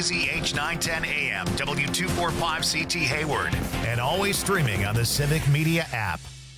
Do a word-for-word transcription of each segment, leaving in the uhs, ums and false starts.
Z H nine ten A M, W two forty-five C T Hayward, and always streaming on the Civic Media app.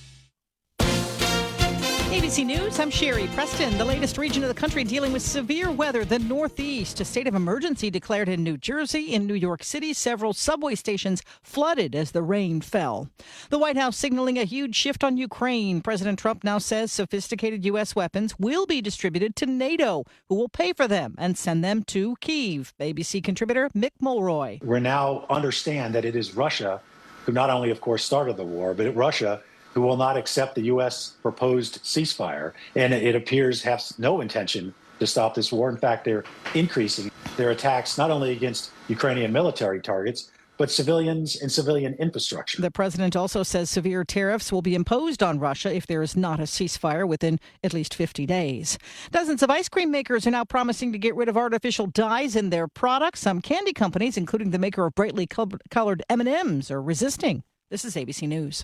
A B C News, I'm Sherry Preston. The latest region of the country dealing with severe weather, the Northeast. A state of emergency declared in New Jersey. In New York City, several subway stations flooded as the rain fell. The White House signaling a huge shift on Ukraine. President Trump now says sophisticated U S weapons will be distributed to NATO, who will pay for them and send them to Kyiv. A B C contributor Mick Mulroy. We now understand that it is Russia who not only, of course, started the war, but Russia who will not accept the U S proposed ceasefire. And it appears has no intention to stop this war. In fact, they're increasing their attacks not only against Ukrainian military targets, but civilians and civilian infrastructure. The president also says severe tariffs will be imposed on Russia if there is not a ceasefire within at least fifty days. Dozens of ice cream makers are now promising to get rid of artificial dyes in their products. Some candy companies, including the maker of brightly colored M and M's, are resisting. This is A B C News.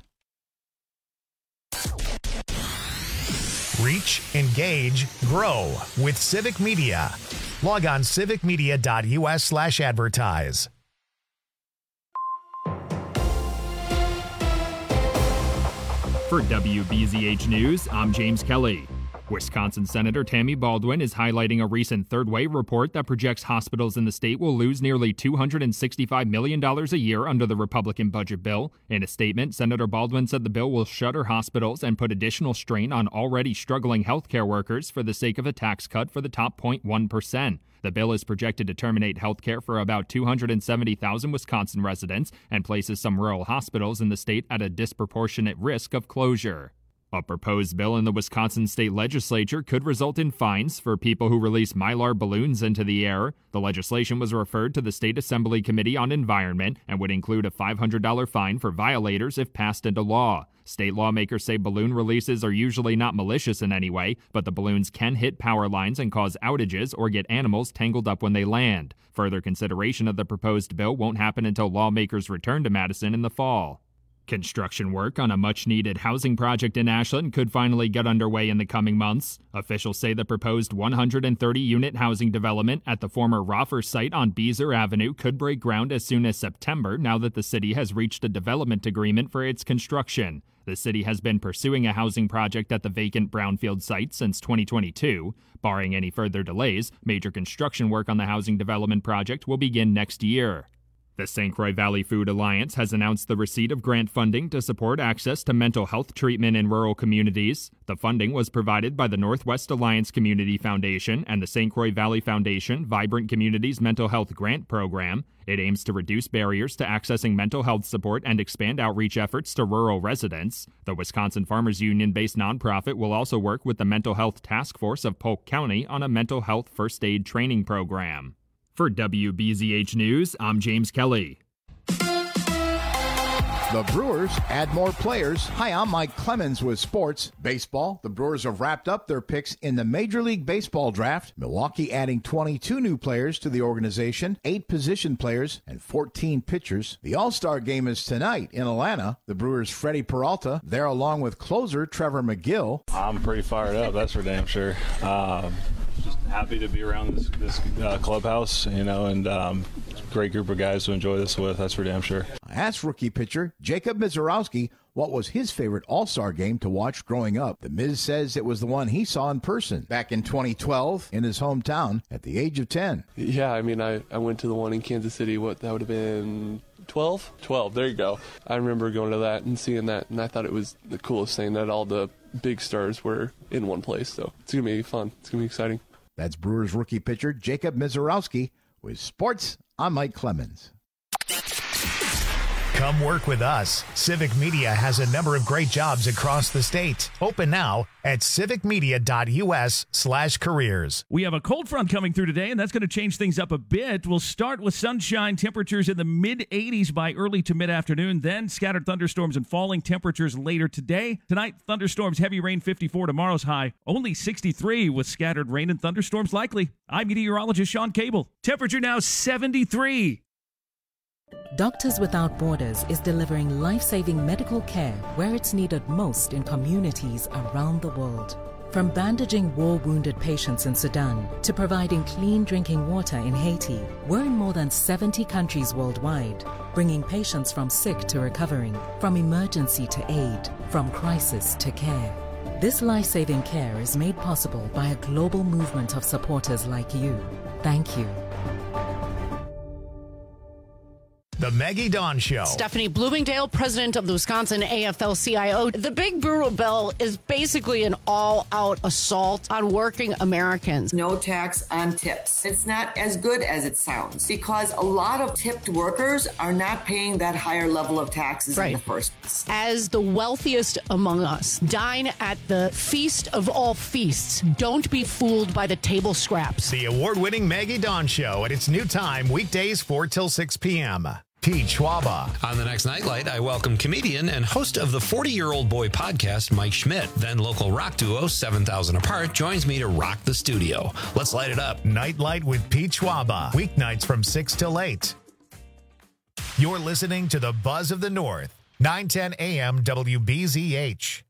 Reach, engage, grow with Civic Media. Log on civicmedia.us slash advertise. For W B Z H News, I'm James Kelly. Wisconsin Senator Tammy Baldwin is highlighting a recent Third Way report that projects hospitals in the state will lose nearly two hundred sixty-five million dollars a year under the Republican budget bill. In a statement, Senator Baldwin said the bill will shutter hospitals and put additional strain on already struggling healthcare workers for the sake of a tax cut for the top zero point one percent. The bill is projected to terminate health care for about two hundred seventy thousand Wisconsin residents and places some rural hospitals in the state at a disproportionate risk of closure. A proposed bill in the Wisconsin state legislature could result in fines for people who release Mylar balloons into the air. The legislation was referred to the State Assembly Committee on Environment and would include a five hundred dollars fine for violators if passed into law. State lawmakers say balloon releases are usually not malicious in any way, but the balloons can hit power lines and cause outages or get animals tangled up when they land. Further consideration of the proposed bill won't happen until lawmakers return to Madison in the fall. Construction work on a much-needed housing project in Ashland could finally get underway in the coming months. Officials say the proposed one hundred thirty unit housing development at the former Roffer site on Beezer Avenue could break ground as soon as September now that the city has reached a development agreement for its construction. The city has been pursuing a housing project at the vacant brownfield site since twenty twenty-two. Barring any further delays, major construction work on the housing development project will begin next year. The Saint Croix Valley Food Alliance has announced the receipt of grant funding to support access to mental health treatment in rural communities. The funding was provided by the Northwest Alliance Community Foundation and the Saint Croix Valley Foundation Vibrant Communities Mental Health Grant Program. It aims to reduce barriers to accessing mental health support and expand outreach efforts to rural residents. The Wisconsin Farmers Union-based nonprofit will also work with the Mental Health Task Force of Polk County on a mental health first aid training program. For W B Z H News, I'm James Kelly. The Brewers add more players. Hi, I'm Mike Clemens with sports. Baseball, the Brewers have wrapped up their picks in the Major League Baseball draft. Milwaukee adding twenty-two new players to the organization, eight position players, and fourteen pitchers. The All-Star game is tonight in Atlanta. The Brewers' Freddie Peralta there along with closer Trevor McGill. I'm pretty fired up, that's for damn sure. Um, just happy to be around this, this uh, clubhouse, you know, and um, great group of guys to enjoy this with, that's for damn sure. I asked rookie pitcher Jacob Mizorowski what was his favorite All-Star game to watch growing up. The Miz says it was the one he saw in person back in twenty twelve in his hometown at the age of ten. Yeah, I mean, I, I went to the one in Kansas City, what, that would have been twelve? twelve, there you go. I remember going to that and seeing that, and I thought it was the coolest thing that all the big stars were in one place, so it's going to be fun. It's going to be exciting. That's Brewers rookie pitcher Jacob Mizorowski with sports. I'm Mike Clemens. Come work with us. Civic Media has a number of great jobs across the state. Open now at civicmedia.us slash careers. We have a cold front coming through today, and that's going to change things up a bit. We'll start with sunshine, temperatures in the mid eighties by early to mid-afternoon, then scattered thunderstorms and falling temperatures later today. Tonight, thunderstorms, heavy rain, fifty-four. Tomorrow's high, only sixty-three with scattered rain and thunderstorms likely. I'm meteorologist Sean Cable. Temperature now seventy-three. Doctors Without Borders is delivering life-saving medical care where it's needed most in communities around the world. From bandaging war-wounded patients in Sudan to providing clean drinking water in Haiti, we're in more than seventy countries worldwide, bringing patients from sick to recovering, from emergency to aid, from crisis to care. This life-saving care is made possible by a global movement of supporters like you. Thank you. The Maggie Dawn Show. Stephanie Bloomingdale, president of the Wisconsin A F L C I O. The Big Brutal Bill is basically an all-out assault on working Americans. No tax on tips. It's not as good as it sounds because a lot of tipped workers are not paying that higher level of taxes right. in the first place. As the wealthiest among us, dine at the feast of all feasts. Don't be fooled by the table scraps. The award-winning Maggie Dawn Show at its new time, weekdays four till six p.m. Pete Schwaba. On the next Nightlight, I welcome comedian and host of the forty-Year-Old Boy podcast, Mike Schmidt. Then local rock duo seven thousand Apart joins me to rock the studio. Let's light it up. Nightlight with Pete Schwaba. Weeknights from six till eight. You're listening to the Buzz of the North. nine ten a.m. W B Z H.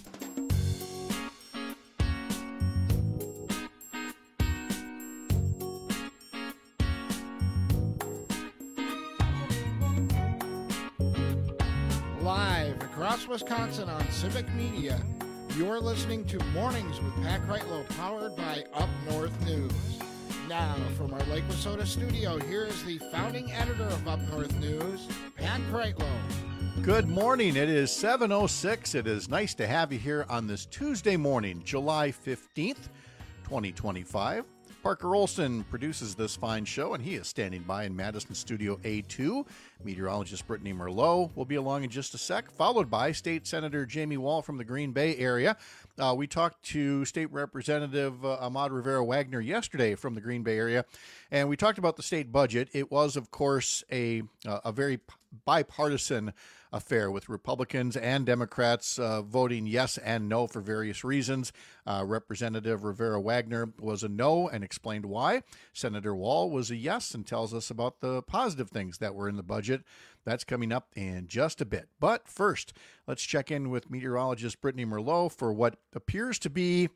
Live across Wisconsin on Civic Media, you're listening to Mornings with Pat Kreitlow, powered by Up North News. Now, from our Lake Wissota studio, here is the founding editor of Up North News, Pat Kreitlow. Good morning. It is seven oh six. It is nice to have you here on this Tuesday morning, July fifteenth, twenty twenty-five. Parker Olson produces this fine show, and he is standing by in Madison Studio A two. Meteorologist Brittany Merlot will be along in just a sec, followed by State Senator Jamie Wall from the Green Bay area. Uh, we talked to State Representative uh, Ahmad Rivera-Wagner yesterday from the Green Bay area, and we talked about the state budget. It was, of course, a, uh, a very bipartisan affair with Republicans and Democrats uh, voting yes and no for various reasons. Uh, Representative Rivera-Wagner was a no and explained why. Senator Wall was a yes and tells us about the positive things that were in the budget. That's coming up in just a bit. But first, let's check in with meteorologist Brittany Merlot for what appears to be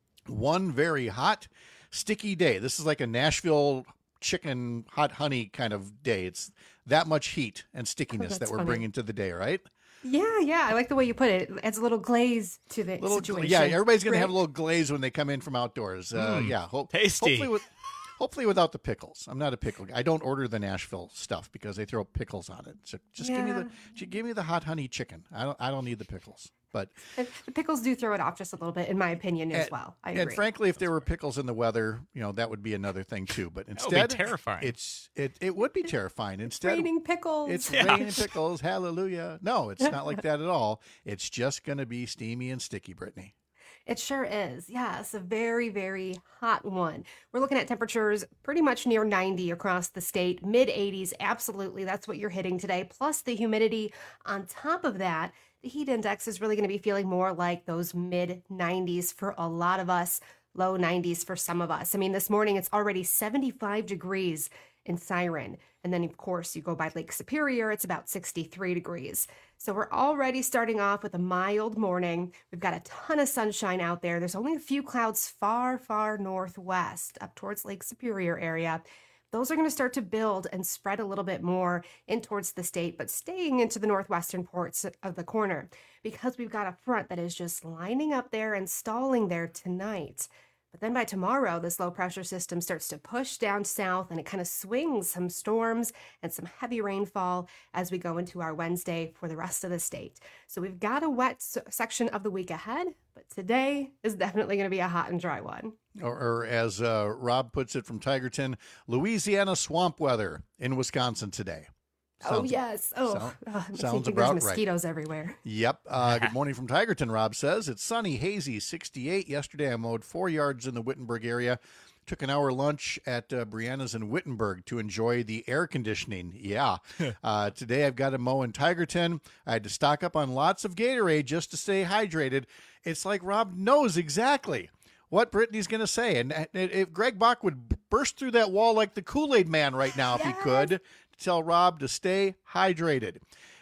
one very hot, sticky day. This is like a Nashville chicken hot honey kind of day. It's that much heat and stickiness oh, that we're funny. bringing to the day, right? Yeah, yeah. I like the way you put it. It adds a little glaze to the little, situation. Yeah, everybody's going right? to have a little glaze when they come in from outdoors. Uh, mm, yeah, ho- tasty. Hopefully, with, hopefully without the pickles. I'm not a pickle guy. I don't order the Nashville stuff because they throw pickles on it. So just yeah. give me the just give me the hot honey chicken. I don't I don't need the pickles. But the pickles do throw it off just a little bit, in my opinion, as and, well. I agree. And frankly, if there were pickles in the weather, you know, that would be another thing too. But instead, that would be terrifying. It's it it would be terrifying. Instead, it's raining pickles. It's yeah. raining pickles. Hallelujah! No, it's not like that at all. It's just going to be steamy and sticky, Brittany. It sure is. Yes, a very, very hot one. We're looking at temperatures pretty much near ninety across the state, mid eighties. Absolutely. That's what you're hitting today. Plus the humidity on top of that. The heat index is really going to be feeling more like those mid nineties for a lot of us, low nineties for some of us. I mean, this morning it's already seventy-five degrees in Siren. And then, of course, you go by Lake Superior, it's about sixty-three degrees. So we're already starting off with a mild morning. We've got a ton of sunshine out there. There's only a few clouds far, far northwest up towards Lake Superior area. Those are going to start to build and spread a little bit more in towards the state, but staying into the northwestern ports of the corner because we've got a front that is just lining up there and stalling there tonight. But then by tomorrow, this low pressure system starts to push down south and it kind of swings some storms and some heavy rainfall as we go into our Wednesday for the rest of the state. So we've got a wet section of the week ahead, but today is definitely going to be a hot and dry one. Or, or as uh, Rob puts it from Tigerton, Louisiana swamp weather in Wisconsin today. Sounds, oh, yes. Oh, sound, oh sounds about there's mosquitoes right. everywhere. Yep. Uh, good morning from Tigerton, Rob says. It's sunny, hazy, sixty-eight. Yesterday I mowed four yards in the Wittenberg area. Took an hour lunch at uh, Brianna's in Wittenberg to enjoy the air conditioning. Yeah. uh, today I've got to mow in Tigerton. I had to stock up on lots of Gatorade just to stay hydrated. It's like Rob knows exactly what Brittany's going to say. And if Greg Bach would burst through that wall like the Kool-Aid man right now, if yes. he could, tell Rob to stay hydrated.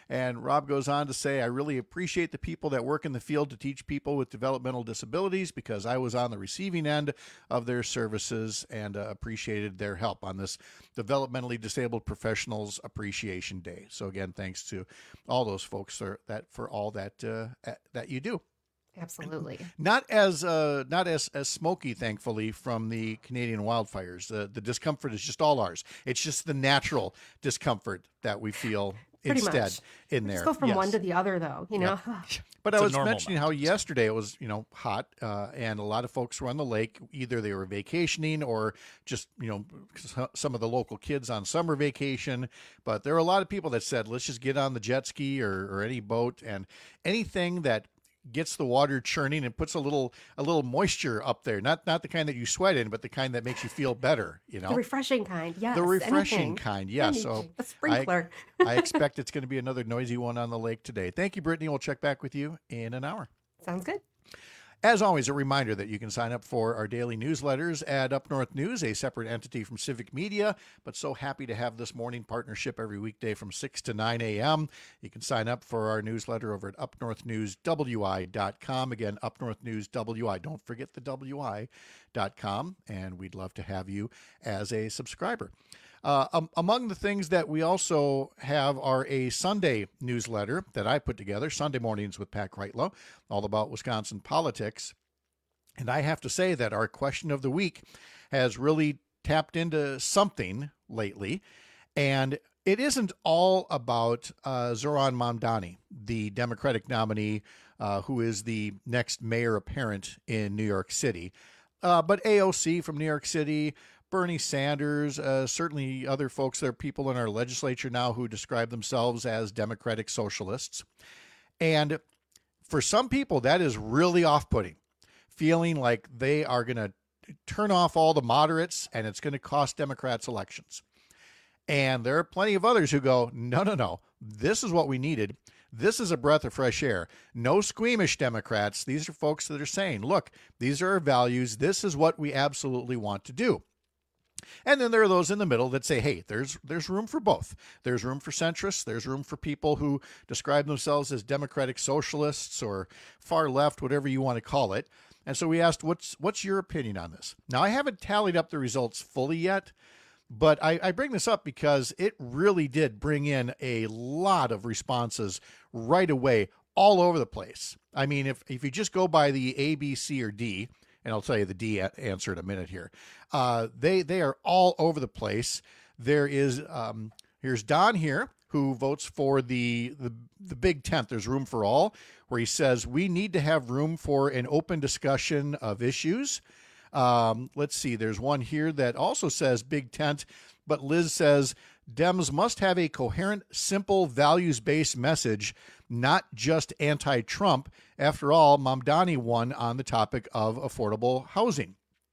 And Rob goes on to say, I really appreciate the people that work in the field to teach people with developmental disabilities because I was on the receiving end of their services and uh, appreciated their help on this Developmentally Disabled Professionals Appreciation Day. So again, thanks to all those folks for that for all that uh, that you do. Absolutely. Not as uh, not as, as smoky, thankfully, from the Canadian wildfires. The the discomfort is just all ours. It's just the natural discomfort that we feel Pretty instead much. in We there. just go from Yes. one to the other, though, you know. Yep. But It's I a was normal mentioning how yesterday it was, you know, hot, uh, and a lot of folks were on the lake. Either they were vacationing or just, you know, some of the local kids on summer vacation. But there were a lot of people that said, let's just get on the jet ski or, or any boat, and anything that gets the water churning and puts a little a little moisture up there. Not not the kind that you sweat in, but the kind that makes you feel better, you know. The refreshing kind, yes. The refreshing anything. kind, yeah. Anything. So a sprinkler. I, I expect it's going to be another noisy one on the lake today. Thank you, Brittany. We'll check back with you in an hour. Sounds good. As always, a reminder that you can sign up for our daily newsletters at Up North News, a separate entity from Civic Media, but so happy to have this morning partnership every weekday from six to nine a.m. You can sign up for our newsletter over at up north news w i dot com. Again, Up North News W I. Don't forget the W I dot com, and we'd love to have you as a subscriber. Uh, um, among the things that we also have are a Sunday newsletter that I put together, Sunday Mornings with Pat Kreitlow, all about Wisconsin politics. And I have to say that our question of the week has really tapped into something lately. And it isn't all about uh, Zoran Mamdani, the Democratic nominee uh, who is the next mayor apparent in New York City, uh, but A O C from New York City, Bernie Sanders, uh, certainly other folks. There are people in our legislature now who describe themselves as Democratic socialists. And for some people, that is really off-putting, feeling like they are going to turn off all the moderates and it's going to cost Democrats elections. And there are plenty of others who go, no, no, no, this is what we needed. This is a breath of fresh air. No squeamish Democrats. These are folks that are saying, look, these are our values. This is what we absolutely want to do. And then there are those in the middle that say, hey, there's there's room for both. There's room for centrists. There's room for people who describe themselves as democratic socialists or far left, whatever you want to call it. And so we asked, what's what's your opinion on this? Now, I haven't tallied up the results fully yet, but I, I bring this up because it really did bring in a lot of responses right away, all over the place. I mean, if, if you just go by the A, B, C, or D, and I'll tell you the D answer in a minute here. Uh, they they are all over the place. There is um, here's Don here who votes for the, the the big tent. There's room for all, where he says we need to have room for an open discussion of issues. Um, let's see. There's one here that also says big tent, but Liz says Dems must have a coherent, simple, values-based message, not just anti-Trump. After all, Mamdani won on the topic of affordable housing.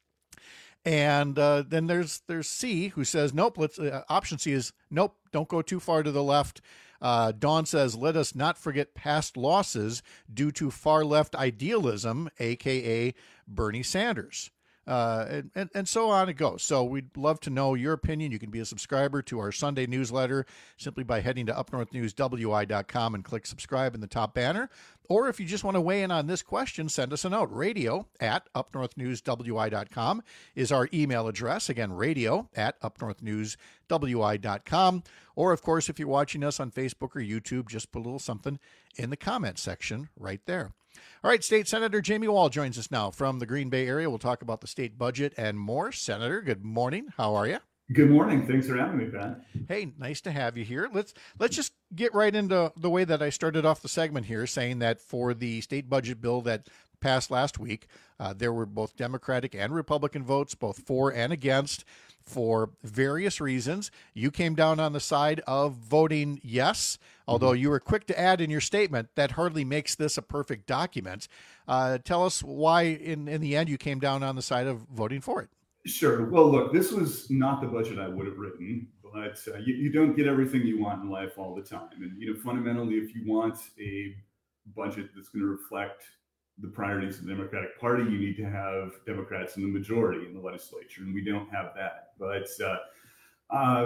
And uh, then there's there's C, who says, nope, let's, uh, option C is, nope, don't go too far to the left. Uh, Dawn says, let us not forget past losses due to far-left idealism, a k a. Bernie Sanders. Uh, and, and, and so on it goes. So we'd love to know your opinion. You can be a subscriber to our Sunday newsletter simply by heading to up north news w i dot com and click subscribe in the top banner. Or if you just want to weigh in on this question, send us a note. Radio at up north news w i dot com is our email address. Again, radio at up north news w i dot com. Or, of course, if you're watching us on Facebook or YouTube, just put a little something in the comment section right there. All right, State Senator Jamie Wall joins us now from the Green Bay area. We'll talk about the state budget and more. Senator, good morning. How are you? Good morning. Thanks for having me, Pat. Hey, nice to have you here. Let's let's just get right into the way that I started off the segment here, saying that for the state budget bill that passed last week, uh, there were both Democratic and Republican votes, both for and against, for various reasons. You came down on the side of voting yes, although you were quick to add in your statement that hardly makes this a perfect document. Uh, tell us why, in, in the end, you came down on the side of voting for it. Sure. Well, look, this was not the budget I would have written, but uh, you, you don't get everything you want in life all the time. And, you know, fundamentally, if you want a budget that's going to reflect the priorities of the Democratic Party, you need to have Democrats in the majority in the legislature, and we don't have that. But uh, uh,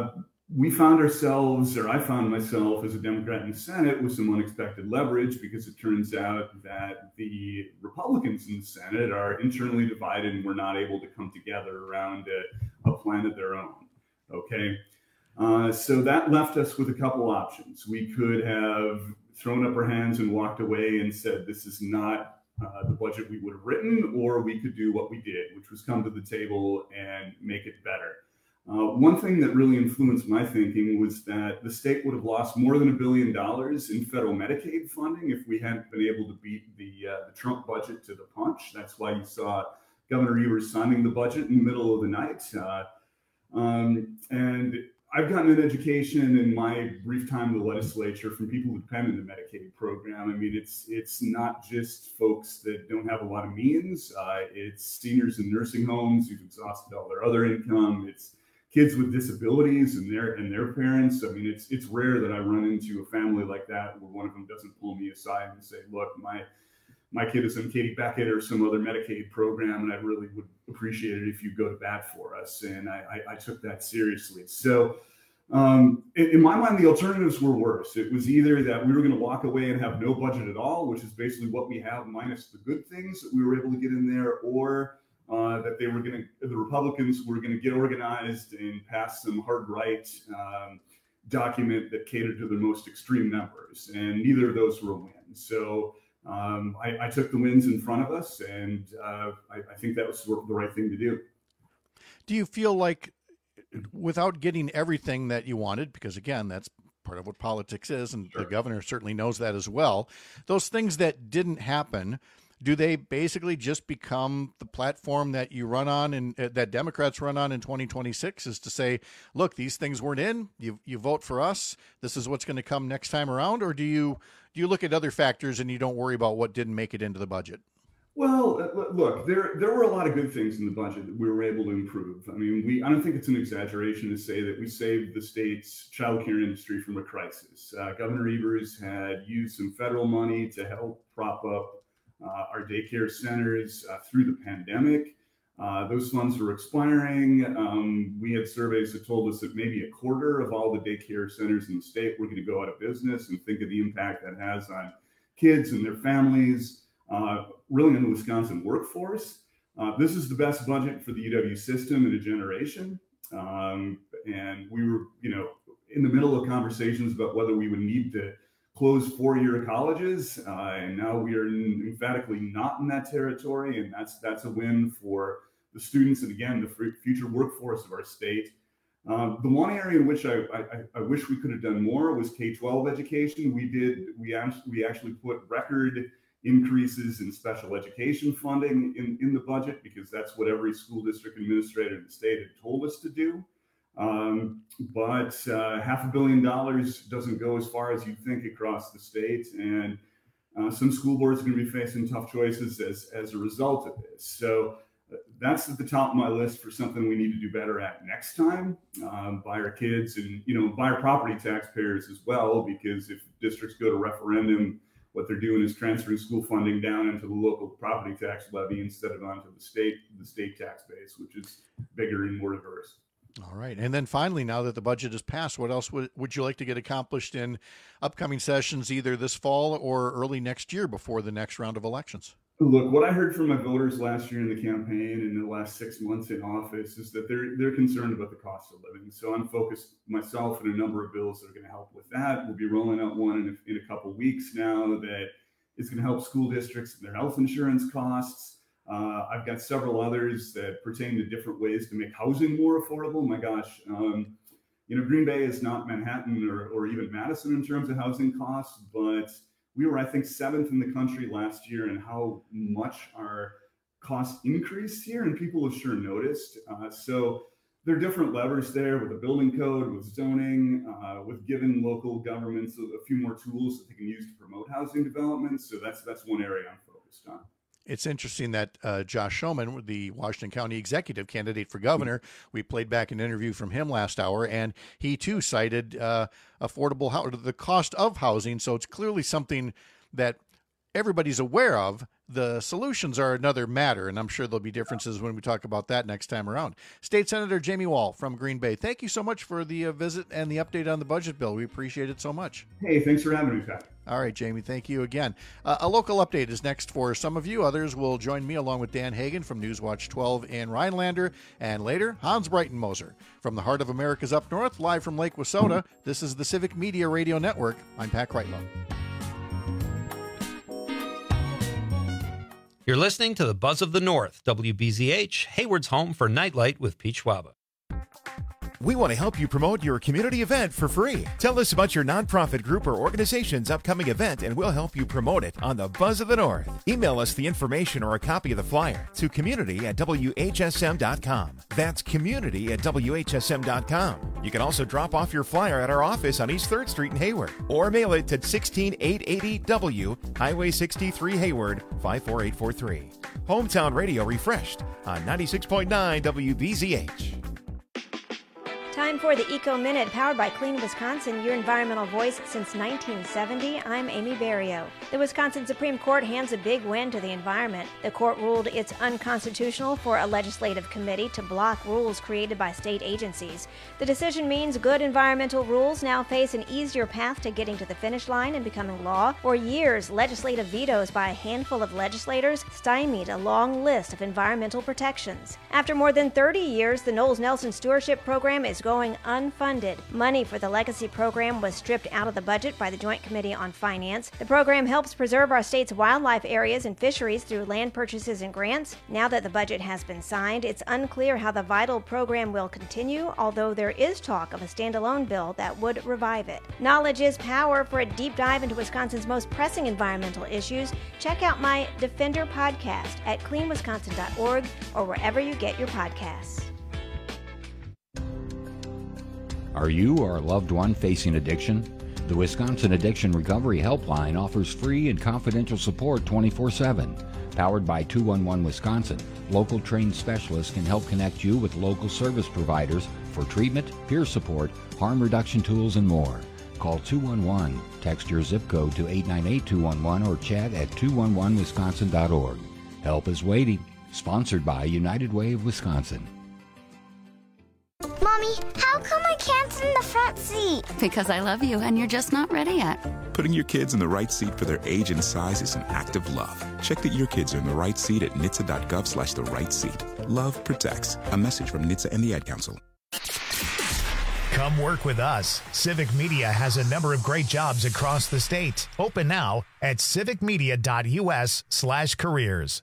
we found ourselves, or I found myself as a Democrat in the Senate with some unexpected leverage, because it turns out that the Republicans in the Senate are internally divided and we're not able to come together around a, a plan of their own. Okay. Uh, so that left us with a couple options. We could have thrown up our hands and walked away and said, this is not uh, the budget we would have written, or we could do what we did, which was come to the table and make it better. Uh, one thing that really influenced my thinking was that the state would have lost more than a billion dollars in federal Medicaid funding if we hadn't been able to beat the, uh, the Trump budget to the punch. That's why you saw Governor Evers signing the budget in the middle of the night. Uh, um, and I've gotten an education in my brief time in the legislature from people who depend on the Medicaid program. I mean, it's it's not just folks that don't have a lot of means. Uh, it's seniors in nursing homes who've exhausted all their other income. It's kids with disabilities and their and their parents. I mean, it's it's rare that I run into a family like that where one of them doesn't pull me aside and say, "Look, my my kid is on Katie Beckett or some other Medicaid program, and I really would appreciate it if you go to bat for us." And I, I, I took that seriously. So um, in, in my mind, the alternatives were worse. It was either that we were going to walk away and have no budget at all, which is basically what we have minus the good things that we were able to get in there, or uh, that they were going to, the Republicans were going to get organized and pass some hard right um, document that catered to their most extreme members. And neither of those were a win. So Um, I, I took the wins in front of us, and uh, I, I think that was the right thing to do. Do you feel like, without getting everything that you wanted, because again, that's part of what politics is, and sure, the governor certainly knows that as well, those things that didn't happen, do they basically just become the platform that you run on and uh, that Democrats run on in twenty twenty-six, is to say, look, these things weren't in, you you vote for us, this is what's going to come next time around? Or do you do you look at other factors and you don't worry about what didn't make it into the budget? Well, look, there there were a lot of good things in the budget that we were able to improve. I mean, we I don't think it's an exaggeration to say that we saved the state's child care industry from a crisis. Uh, Governor Evers had used some federal money to help prop up Uh, our daycare centers uh, through the pandemic. Uh, those funds were expiring. Um, we had surveys that told us that maybe a quarter of all the daycare centers in the state were going to go out of business, and think of the impact that has on kids and their families, uh, really in the Wisconsin workforce. Uh, this is the best budget for the U W system in a generation. Um, and we were, you know, in the middle of conversations about whether we would need to close four-year colleges, uh, and now we are emphatically not in that territory, and that's that's a win for the students and, again, the f- future workforce of our state. Um, the one area in which I, I, I wish we could have done more was K twelve education. We did we actually we actually put record increases in special education funding in, in the budget, because that's what every school district administrator in the state had told us to do. Um, but uh, half a billion dollars doesn't go as far as you think across the state, and uh, some school boards are going to be facing tough choices as as a result of this. So uh, that's at the top of my list for something we need to do better at next time, um, by our kids and, you know, by our property taxpayers as well, because if districts go to referendum, what they're doing is transferring school funding down into the local property tax levy instead of onto the state the state tax base, which is bigger and more diverse. All right. And then finally, now that the budget is passed, what else would, would you like to get accomplished in upcoming sessions, either this fall or early next year before the next round of elections? Look, what I heard from my voters last year in the campaign and in the last six months in office is that they're they're concerned about the cost of living. So I'm focused myself on a number of bills that are going to help with that. We'll be rolling out one in a, in a couple of weeks now that is going to help school districts and their health insurance costs. Uh, I've got several others that pertain to different ways to make housing more affordable. My gosh, um, you know, Green Bay is not Manhattan or, or even Madison in terms of housing costs, but we were, I think, seventh in the country last year in how much our costs increased here, and people have sure noticed. Uh, so there are different levers there with the building code, with zoning, uh, with giving local governments a, a few more tools that they can use to promote housing development. So that's that's one area I'm focused on. It's interesting that uh, Josh Schoemann, the Washington County executive candidate for governor, we played back an interview from him last hour, and he too cited uh, affordable housing, the cost of housing. So it's clearly something that everybody's aware of. The solutions are another matter, and I'm sure there'll be differences when we talk about that next time around. State Senator Jamie Wall from Green Bay, thank you so much for the uh, visit and the update on the budget bill. We appreciate it so much. Hey, thanks for having me, Pat. All right, Jamie, thank you again. Uh, a local update is next for some of you. Others will join me along with Dan Hagan from Newswatch twelve in Rhinelander, and later, Hans Breitenmoser from the heart of America's Up North, live from Lake Wissota. This is the Civic Media Radio Network. I'm Pat Kreitlow. You're listening to the Buzz of the North, W B Z H, Hayward's home for Nightlight with Pete Schwaba. We want to help you promote your community event for free. Tell us about your nonprofit group or organization's upcoming event, and we'll help you promote it on the Buzz of the North. Email us the information or a copy of the flyer to community at W H S M dot com. That's community at W H S M dot com. You can also drop off your flyer at our office on East third Street in Hayward, or mail it to sixteen eight eighty W, Highway sixty-three, Hayward, five four eight four three. Hometown Radio refreshed on ninety-six point nine W B Z H. Time for the Eco Minute, powered by Clean Wisconsin, your environmental voice since nineteen seventy. I'm Amy Barrio. The Wisconsin Supreme Court hands a big win to the environment. The court ruled it's unconstitutional for a legislative committee to block rules created by state agencies. The decision means good environmental rules now face an easier path to getting to the finish line and becoming law. For years, legislative vetoes by a handful of legislators stymied a long list of environmental protections. After more than thirty years, the Knowles Nelson Stewardship Program is going unfunded. Money for the Legacy Program was stripped out of the budget by the Joint Committee on Finance. The program helps preserve our state's wildlife areas and fisheries through land purchases and grants. Now that the budget has been signed, it's unclear how the vital program will continue, although there is talk of a standalone bill that would revive it. Knowledge is power. For a deep dive into Wisconsin's most pressing environmental issues, check out my Defender podcast at clean wisconsin dot org or wherever you get your podcasts. Are you or a loved one facing addiction? The Wisconsin Addiction Recovery Helpline offers free and confidential support twenty-four seven. Powered by two one one Wisconsin, local trained specialists can help connect you with local service providers for treatment, peer support, harm reduction tools, and more. Call two one one, text your zip code to eight nine eight two one one, or chat at two one one wisconsin dot org. Help is waiting. Sponsored by United Way of Wisconsin. Mommy, how come I can't sit in the front seat? Because I love you and you're just not ready yet. Putting your kids in the right seat for their age and size is an act of love. Check that your kids are in the right seat at N H T S A dot gov slash the right seat. Love protects. A message from N H T S A and the Ad Council. Come work with us. Civic Media has a number of great jobs across the state. Open now at civic media dot U S slash careers.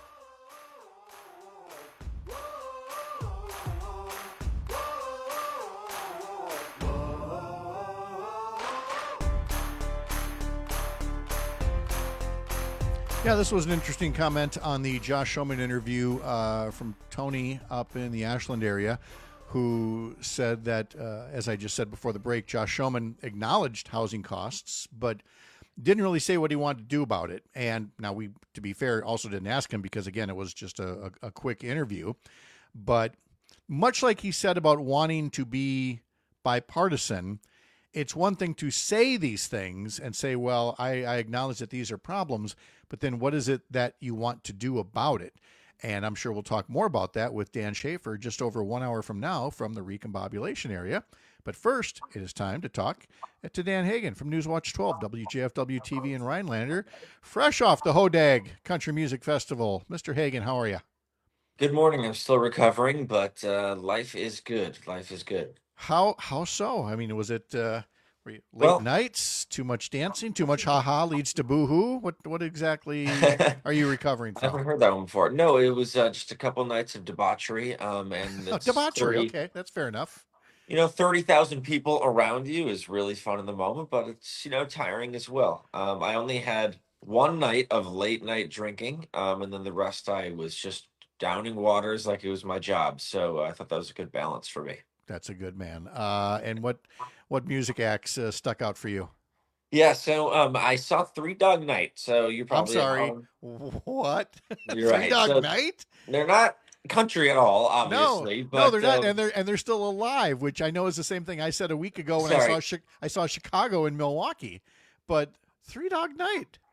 Yeah, this was an interesting comment on the Josh Schoeman interview uh, from Tony up in the Ashland area, who said that, uh, as I just said before the break, Josh Schoeman acknowledged housing costs, but didn't really say what he wanted to do about it. And now we, to be fair, also didn't ask him because, again, it was just a, a, a quick interview. But much like he said about wanting to be bipartisan, it's one thing to say these things and say, well, I, I acknowledge that these are problems, but then what is it that you want to do about it? And I'm sure we'll talk more about that with Dan Schaefer just over one hour from now from the recombobulation area. But first, it is time to talk to Dan Hagan from Newswatch twelve, W J F W T V in Rhinelander, fresh off the Hodag Country Music Festival. Mister Hagan, how are you? Good morning. I'm still recovering, but uh, life is good. Life is good. How how so? I mean, was it uh, were you late Well- nights, too much dancing, too much ha-ha leads to boo-hoo? What what exactly are you recovering I haven't from? heard that one before. No, it was uh, just a couple nights of debauchery. Um, and Oh, it's debauchery, thirty okay, that's fair enough. You know, thirty thousand people around you is really fun in the moment, but it's, you know, tiring as well. Um, I only had one night of late night drinking, um, and then the rest I was just downing waters like it was my job. So I thought that was a good balance for me. That's a good man. Uh, and what what music acts uh, stuck out for you? Yeah, so um, I saw Three Dog Night. So you're I'm probably at sorry. home. What? You're Three right. Dog So Night? they're not country at all, obviously. No, but, no, they're not, um, and they're and they're still alive, which I know is the same thing I said a week ago when I Sorry. saw Chi- I saw Chicago and Milwaukee. But Three Dog Night.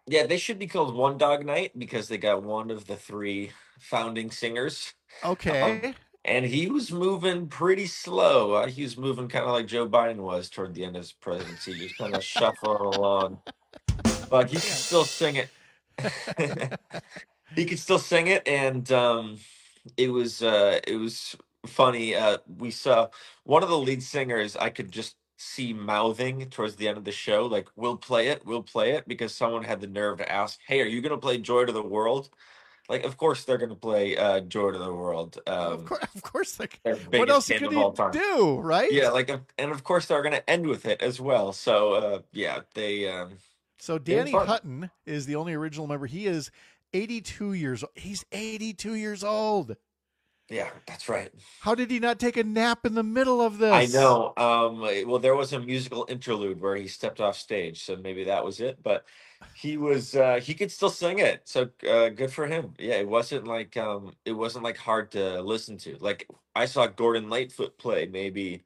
Yeah, they should be called One Dog Night because they got one of the three founding singers. Okay. Um, and he was moving pretty slow. Uh, he was moving kind of like Joe Biden was toward the end of his presidency, just kind of shuffling along. But he could still sing it. He could still sing it, and um, it was uh, it was funny. Uh, we saw one of the lead singers. I could just see mouthing towards the end of the show, like, "We'll play it, we'll play it," because someone had the nerve to ask, "Hey, are you going to play Joy to the World?" Like, of course they're going to play uh, Joy to the World. Um, of course, of course. Like, their what biggest else hit could of he all time. do, right? Yeah, like, uh, and of course they're going to end with it as well. So, uh, yeah, they. Um, So they were Danny fun. Hutton is the only original member. He is eighty-two years old. He's eighty-two years old. Yeah, that's right. How did he not take a nap in the middle of this? I know. Um, well, there was a musical interlude where he stepped off stage, so maybe that was it. But he was uh, he could still sing it, so uh, good for him. Yeah, it wasn't like um, it wasn't like hard to listen to. Like I saw Gordon Lightfoot play maybe,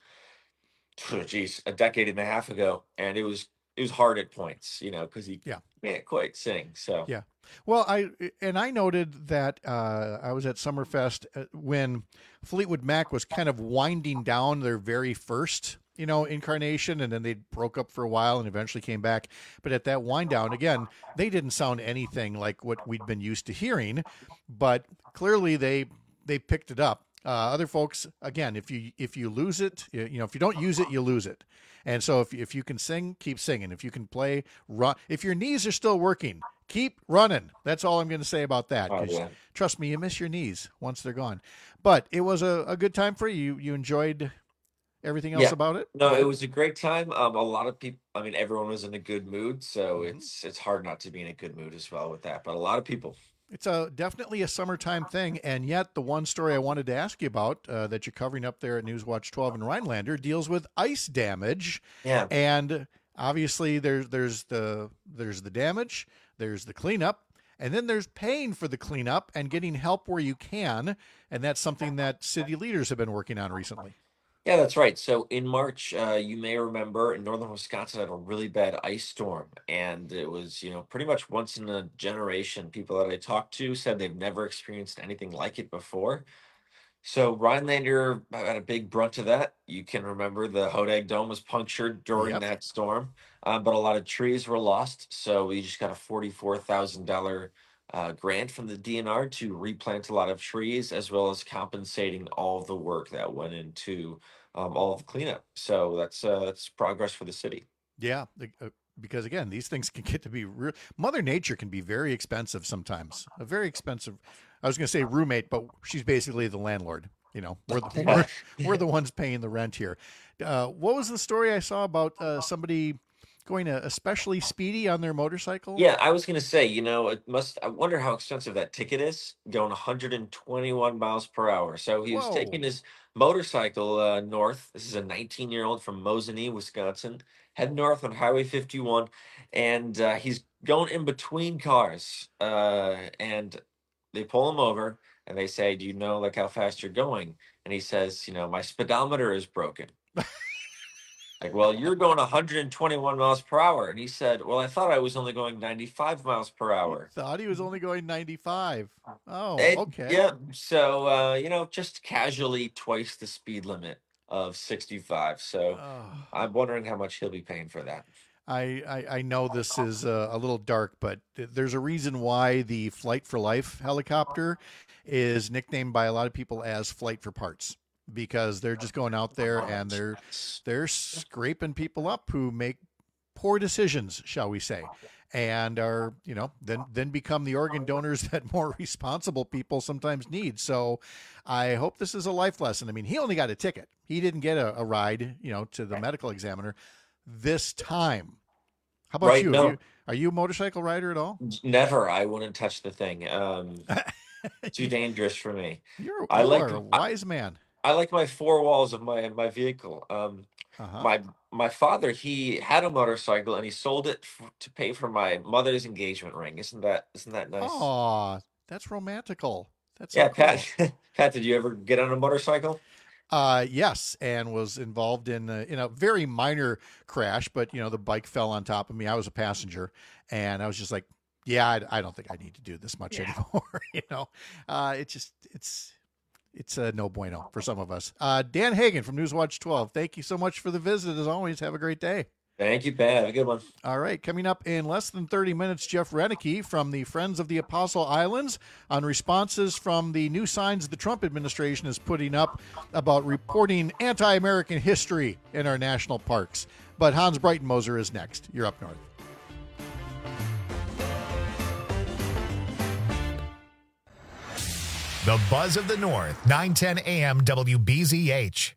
geez, a decade and a half ago, and it was it was hard at points, you know, because he Yeah. can't quite sing. So Yeah. Well, I and I noted that uh, I was at Summerfest uh, when Fleetwood Mac was kind of winding down their very first, you know, incarnation, and then they broke up for a while and eventually came back. But at that wind down, again, they didn't sound anything like what we'd been used to hearing, but clearly they they picked it up. Uh, other folks, again, if you if you lose it, you, you know, if you don't use it, you lose it. And so if if you can sing, keep singing. If you can play, run. If your knees are still working, keep running. That's all I'm going to say about that. 'Cause Oh, yeah. trust me, you miss your knees once they're gone. But it was a, a good time for you. You enjoyed everything else Yeah. about it? No, it was a great time. Um, a lot of people, I mean, everyone was in a good mood, so Mm-hmm. it's it's hard not to be in a good mood as well with that. But a lot of people. It's a definitely a summertime thing, and yet the one story I wanted to ask you about uh, that you're covering up there at Newswatch twelve in Rhinelander deals with ice damage. Yeah. And obviously there's there's the there's the damage, there's the cleanup, and then there's paying for the cleanup and getting help where you can, and that's something that city leaders have been working on recently. Yeah, that's right. So in March, uh, you may remember in northern Wisconsin had a really bad ice storm, and it was, you know, pretty much once in a generation. People that I talked to said they've never experienced anything like it before. So Rhinelander had a big brunt of that. You can remember the Hodag Dome was punctured during Yep. that storm, um, but a lot of trees were lost. So we just got a forty-four thousand dollars uh, grant from the D N R to replant a lot of trees, as well as compensating all of the work that went into um, all of the cleanup. So that's uh, that's progress for the city. Yeah, the- uh, because again, these things can get to be real. Mother Nature can be very expensive sometimes. A very expensive. I was going to say roommate, but she's basically the landlord. You know, we're the, we're, we're the ones paying the rent here. Uh, what was the story I saw about uh, somebody going to especially speedy on their motorcycle? Yeah, I was gonna say, you know, it must. I wonder how expensive that ticket is, going one hundred twenty-one miles per hour. So he was Whoa. taking his motorcycle uh, north. This is a nineteen-year-old from Mosinee, Wisconsin, heading north on Highway fifty-one, and uh, he's going in between cars. Uh, and they pull him over, and they say, "Do you know like how fast you're going?" And he says, "You know, my speedometer is broken." Like, well, you're going one hundred twenty-one miles per hour. And he said, well, I thought I was only going ninety-five miles per hour. Thought he was only going ninety-five. Oh, And, okay. Yeah. So, uh, you know, just casually twice the speed limit of sixty-five. So Oh. I'm wondering how much he'll be paying for that. I, I, I know this is uh, a little dark, but th- there's a reason why the Flight for Life helicopter is nicknamed by a lot of people as Flight for Parts, because they're just going out there and they're they're scraping people up who make poor decisions, shall we say, and are, you know, then then become the organ donors that more responsible people sometimes need. So I hope this is a life lesson. I mean, he only got a ticket. He didn't get a, a ride, you know, to the medical examiner this time. How about Right, you? no. Are you? Are you a motorcycle rider at all? Never. I wouldn't touch the thing. Um, too dangerous for me. You're, I you like are a wise man. I like my four walls of my my vehicle. Um, Uh-huh. my my father, he had a motorcycle and he sold it f- to pay for my mother's engagement ring. Isn't that isn't that nice? Aw, that's romantical. That's so Yeah, cool. Pat. Pat, did you ever get on a motorcycle? Uh, yes, and was involved in a, in a very minor crash, but you know the bike fell on top of me. I was a passenger, and I was just like, yeah, I, I don't think I need to do this much yeah. anymore. you know, uh, it's just, it's, it's a no bueno for some of us. Uh, Dan Hagan from Newswatch twelve. Thank you so much for the visit. As always, have a great day. Thank you, Pat. Have a good one. All right. Coming up in less than thirty minutes, Jeff Renicky from the Friends of the Apostle Islands on responses from the new signs the Trump administration is putting up about reporting anti-American history in our national parks. But Hans Breitenmoser is next. You're up north. The Buzz of the North, nine ten A M W B Z H.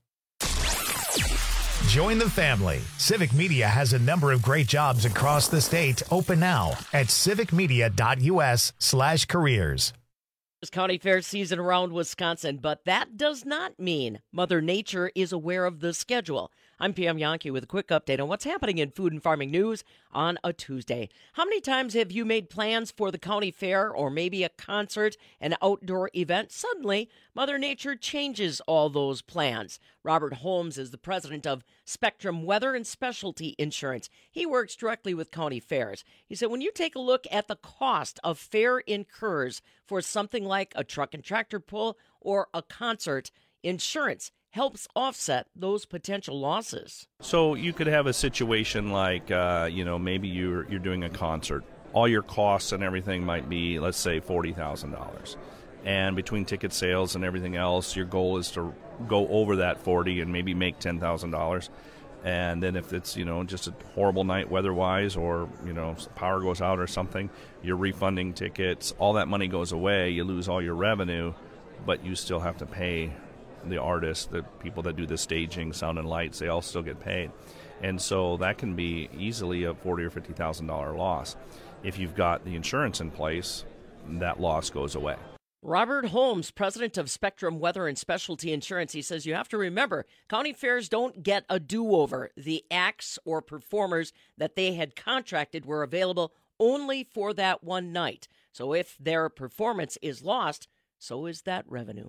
Join the family. Civic Media has a number of great jobs across the state open now at civicmedia.us slash careers. County Fair season around Wisconsin, but that does not mean Mother Nature is aware of the schedule. I'm Pam Yankee with a quick update on what's happening in food and farming news on a Tuesday. How many times have you made plans for the county fair or maybe a concert, an outdoor event? Suddenly, Mother Nature changes all those plans. Robert Holmes is the president of Spectrum Weather and Specialty Insurance. He works directly with county fairs. He said when you take a look at the cost a fair incurs for something like a truck and tractor pull or a concert, insurance helps offset those potential losses. So you could have a situation like, uh, you know, maybe you're you're doing a concert. All your costs and everything might be, let's say, forty thousand dollars. And between ticket sales and everything else, your goal is to go over that forty and maybe make ten thousand dollars. And then if it's, you know, just a horrible night weather-wise or, you know, power goes out or something, you're refunding tickets. All that money goes away. You lose all your revenue, but you still have to pay the artists, the people that do the staging, sound and lights, they all still get paid. And so that can be easily a forty thousand dollars or fifty thousand dollars loss. If you've got the insurance in place, that loss goes away. Robert Holmes, president of Spectrum Weather and Specialty Insurance, he says you have to remember, county fairs don't get a do-over. The acts or performers that they had contracted were available only for that one night. So if their performance is lost, so is that revenue.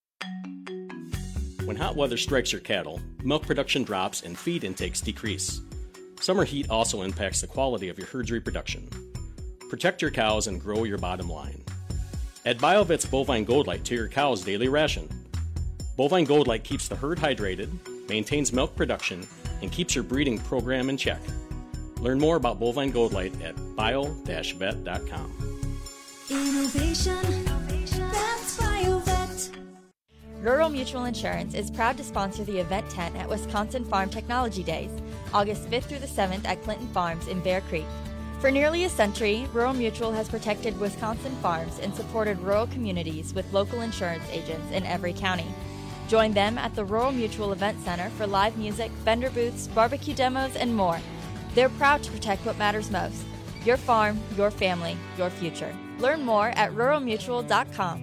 When hot weather strikes your cattle, milk production drops and feed intakes decrease. Summer heat also impacts the quality of your herd's reproduction. Protect your cows and grow your bottom line. Add BioVet's Bovine Gold Light to your cow's daily ration. Bovine Gold Light keeps the herd hydrated, maintains milk production, and keeps your breeding program in check. Learn more about Bovine Gold Light at bio dash vet dot com. Innovation, that's BioVet. Rural Mutual Insurance is proud to sponsor the event tent at Wisconsin Farm Technology Days, August fifth through the seventh at Clinton Farms in Bear Creek. For nearly a century, Rural Mutual has protected Wisconsin farms and supported rural communities with local insurance agents in every county. Join them at the Rural Mutual Event Center for live music, vendor booths, barbecue demos, and more. They're proud to protect what matters most: your farm, your family, your future. Learn more at rural mutual dot com.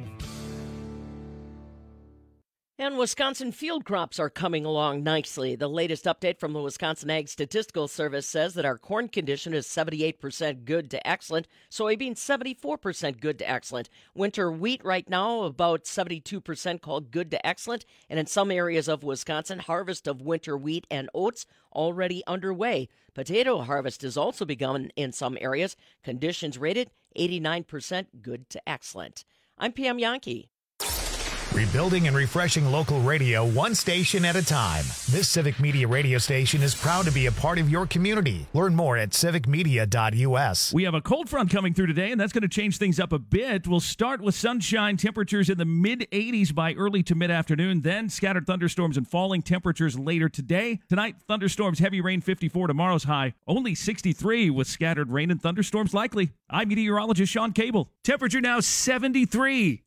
And Wisconsin field crops are coming along nicely. The latest update from the Wisconsin Ag Statistical Service says that our corn condition is seventy-eight percent good to excellent, soybeans seventy-four percent good to excellent. Winter wheat right now about seventy-two percent called good to excellent, and in some areas of Wisconsin, harvest of winter wheat and oats already underway. Potato harvest has also begun in some areas. Conditions rated eighty-nine percent good to excellent. I'm Pam Yankee. Rebuilding and refreshing local radio one station at a time. This Civic Media radio station is proud to be a part of your community. Learn more at civic media dot u s. We have a cold front coming through today, and that's going to change things up a bit. We'll start with sunshine, temperatures in the mid eighties by early to mid-afternoon, then scattered thunderstorms and falling temperatures later today. Tonight, thunderstorms, heavy rain, fifty-four. Tomorrow's high, only sixty-three with scattered rain and thunderstorms likely. I'm meteorologist Sean Cable. Temperature now seventy-three.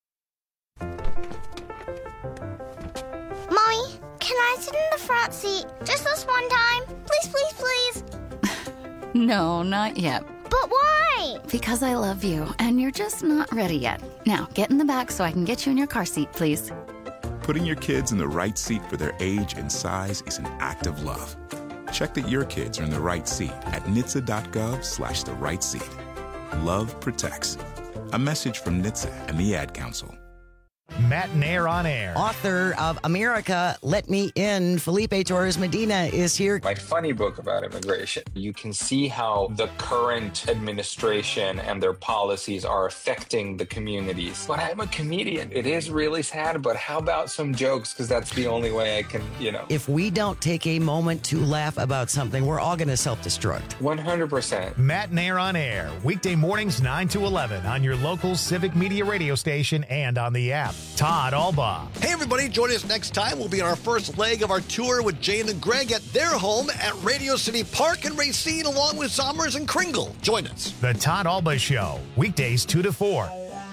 Mommy, can I sit in the front seat just this one time? Please, please, please. No, not yet. But why? Because I love you, and you're just not ready yet. Now, get in the back so I can get you in your car seat, please. Putting your kids in the right seat for their age and size is an act of love. Check that your kids are in the right seat at N H T S A dot gov slash the right seat. Love protects. A message from N H T S A and the Ad Council. Matt Nair on Air. Author of America, Let Me In, Felipe Torres Medina is here. My funny book about immigration. You can see how the current administration and their policies are affecting the communities. But I'm a comedian. It is really sad, but how about some jokes? Because that's the only way I can, you know. If we don't take a moment to laugh about something, we're all going to self-destruct. one hundred percent. Matt Nair on Air, weekday mornings nine to eleven on your local Civic Media radio station and on the app. Todd Alba. Hey, everybody, join us next time. We'll be on our first leg of our tour with Jane and Greg at their home at Radio City Park in Racine, along with Zommers and Kringle. Join us. The Todd Alba Show, weekdays two to four.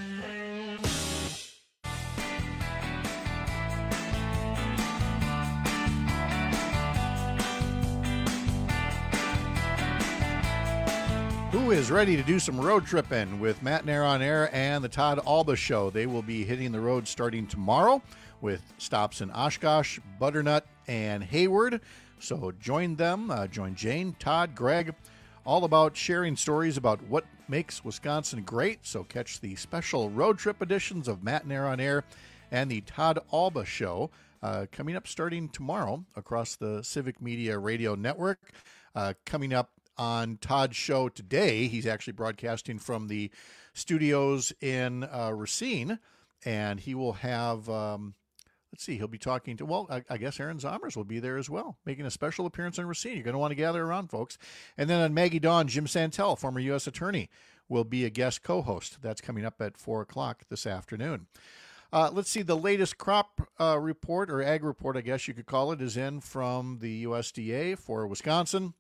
Who is ready to do some road tripping with Matt Nair on Air and the Todd Alba Show? They will be hitting the road starting tomorrow with stops in Oshkosh, Butternut, and Hayward. So join them, uh, join Jane, Todd, Greg, all about sharing stories about what makes Wisconsin great. So catch the special road trip editions of Matt Nair on Air and the Todd Alba Show uh, coming up starting tomorrow across the Civic Media Radio Network. Uh, coming up on Todd's show today, he's actually broadcasting from the studios in uh, Racine, and he will have, um, let's see, he'll be talking to, well, I, I guess Aaron Zommers will be there as well, making a special appearance in Racine. You're going to want to gather around, folks. And then on Maggie Dawn, Jim Santel, former U S attorney, will be a guest co-host. That's coming up at four o'clock this afternoon. Uh, let's see, the latest crop uh, report, or ag report, I guess you could call it, is in from the U S D A for Wisconsin.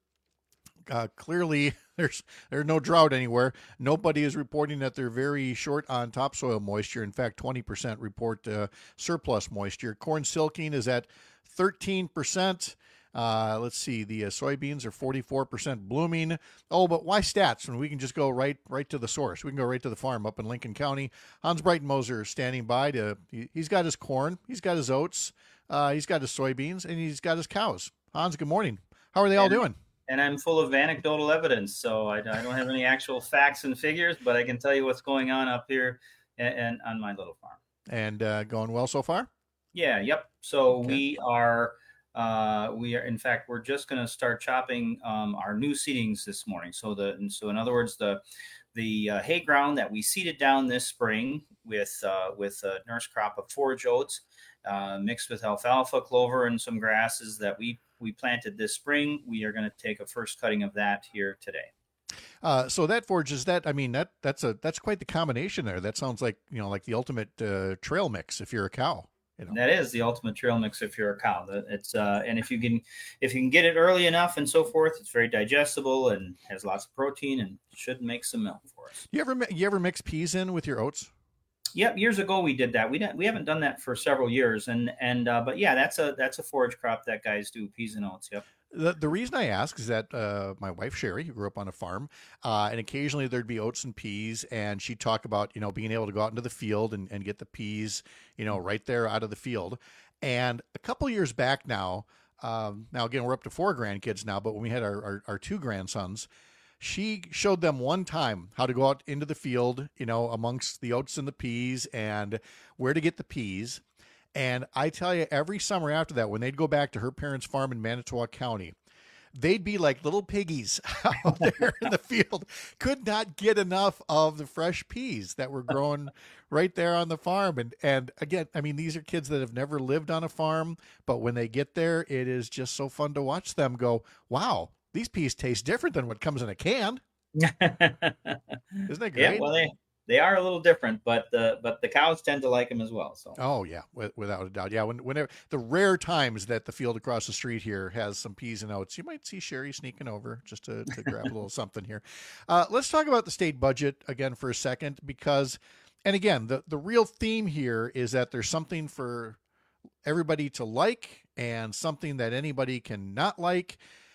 Uh, clearly, there's there's no drought anywhere. Nobody is reporting that they're very short on topsoil moisture. In fact, twenty percent report uh, surplus moisture. Corn silking is at thirteen percent. Uh, let's see, the uh, soybeans are forty-four percent blooming. Oh, but why stats when we can just go right right to the source? We can go right to the farm up in Lincoln County. Hans Breitenmoser standing by. to he, He's got his corn, he's got his oats, uh, he's got his soybeans, and he's got his cows. Hans, good morning. How are they all and, doing? And I'm full of anecdotal evidence, so I, I don't have any actual facts and figures, but I can tell you what's going on up here and, and on my little farm. And uh, going well so far? Yeah, yep. So okay. we are, uh, we are. In fact, we're just going to start chopping um, our new seedings this morning. So the, and so in other words, the the uh, hay ground that we seeded down this spring with uh, with a nurse crop of forage oats, uh, mixed with alfalfa, clover, and some grasses that we we planted this spring. We are going to take a first cutting of that here today. Uh, so that forage is that, I mean, that that's a, that's quite the combination there. That sounds like, you know, like the ultimate uh, trail mix if you're a cow. You know? That is the ultimate trail mix if you're a cow. It's uh, and if you can, if you can get it early enough and so forth, it's very digestible and has lots of protein and should make some milk for us. You ever, you ever mix peas in with your oats? Yep, years ago we did that. We don't, we haven't done that for several years, and and uh, but yeah, that's a that's a forage crop that guys do, peas and oats. Yep. The the reason I ask is that uh, my wife Sherry, who grew up on a farm, uh, and occasionally there'd be oats and peas, and she'd talk about, you know, being able to go out into the field and, and get the peas, you know, right there out of the field. And a couple years back now, um, now again we're up to four grandkids now, but when we had our our, our two grandsons, she showed them one time how to go out into the field, you know, amongst the oats and the peas and where to get the peas. And I tell you, every summer after that, when they'd go back to her parents' farm in Manitowoc County, they'd be like little piggies out there in the field. Could not get enough of the fresh peas that were growing right there on the farm. And, and again, I mean, these are kids that have never lived on a farm, but when they get there, it is just so fun to watch them go, wow, these peas taste different than what comes in a can. Isn't that great? Yeah, well, they, they are a little different, but the but the cows tend to like them as well. So. Oh yeah, without a doubt. Yeah, when whenever the rare times that the field across the street here has some peas and oats, you might see Sherry sneaking over just to, to grab a little something here. Uh, let's talk about the state budget again for a second, because, and again, the the real theme here is that there's something for everybody to like and something that anybody can not like.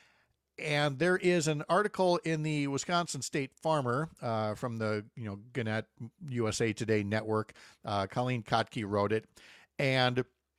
And there is an article in the Wisconsin State Farmer uh, from the, you know, Gannett U S A Today network. Uh, Colleen Kotke wrote it. And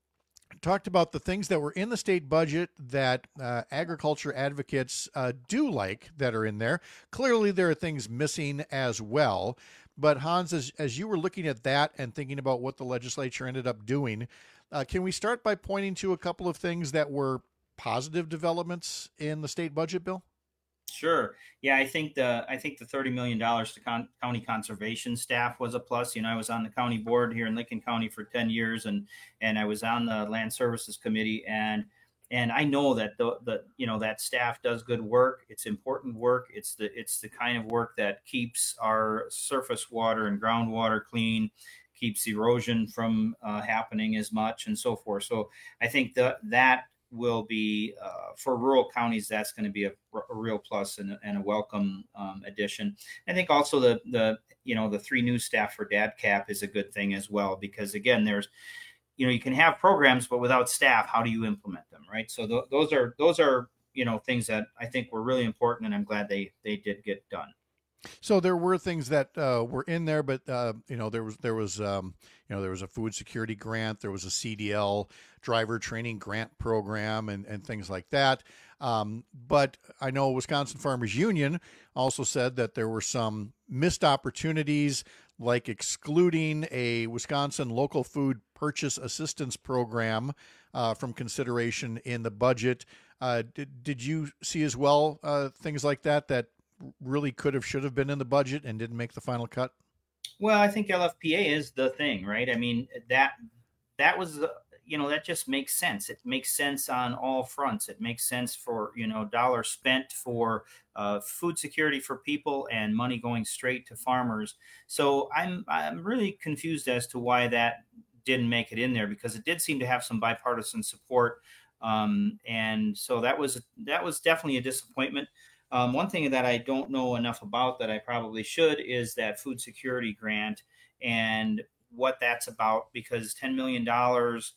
talked about the things that were in the state budget that uh, agriculture advocates uh, do like that are in there. Clearly, there are things missing as well. But Hans, as, as you were looking at that and thinking about what the legislature ended up doing, uh, can we start by pointing to a couple of things that were positive developments in the state budget, Bill? Sure. Yeah, I think the I think the thirty million dollars to con- county conservation staff was a plus. You know, I was on the county board here in Lincoln County for ten years, and and I was on the land services committee, and and I know that the, the you know that staff does good work. It's important work. It's the it's the kind of work that keeps our surface water and groundwater clean, keeps erosion from uh, happening as much, and so forth. So I think that that will be uh, for rural counties. That's going to be a, a real plus and, and a welcome um, addition. I think also the the you know the three new staff for D A D CAP is a good thing as well, because again, there's you know you can have programs, but without staff, how do you implement them, right? So th- those are those are you know things that I think were really important, and I'm glad they they did get done. So there were things that uh, were in there, but uh, you know there was there was um, you know there was a food security grant, there was a C D L driver training grant program, and and things like that. Um, but I know Wisconsin Farmers Union also said that there were some missed opportunities, like excluding a Wisconsin local food purchase assistance program uh, from consideration in the budget. Uh, did did you see as well uh, things like that that really could have, should have been in the budget and didn't make the final cut? Well, I think L F P A is the thing, right? I mean, that, that was, you know, that just makes sense. It makes sense on all fronts. It makes sense for, you know, dollars spent for uh, food security for people and money going straight to farmers. So I'm, I'm really confused as to why that didn't make it in there, because it did seem to have some bipartisan support. Um, and so that was, that was definitely a disappointment. Um, one thing that I don't know enough about that I probably should is that food security grant and what that's about, because ten million dollars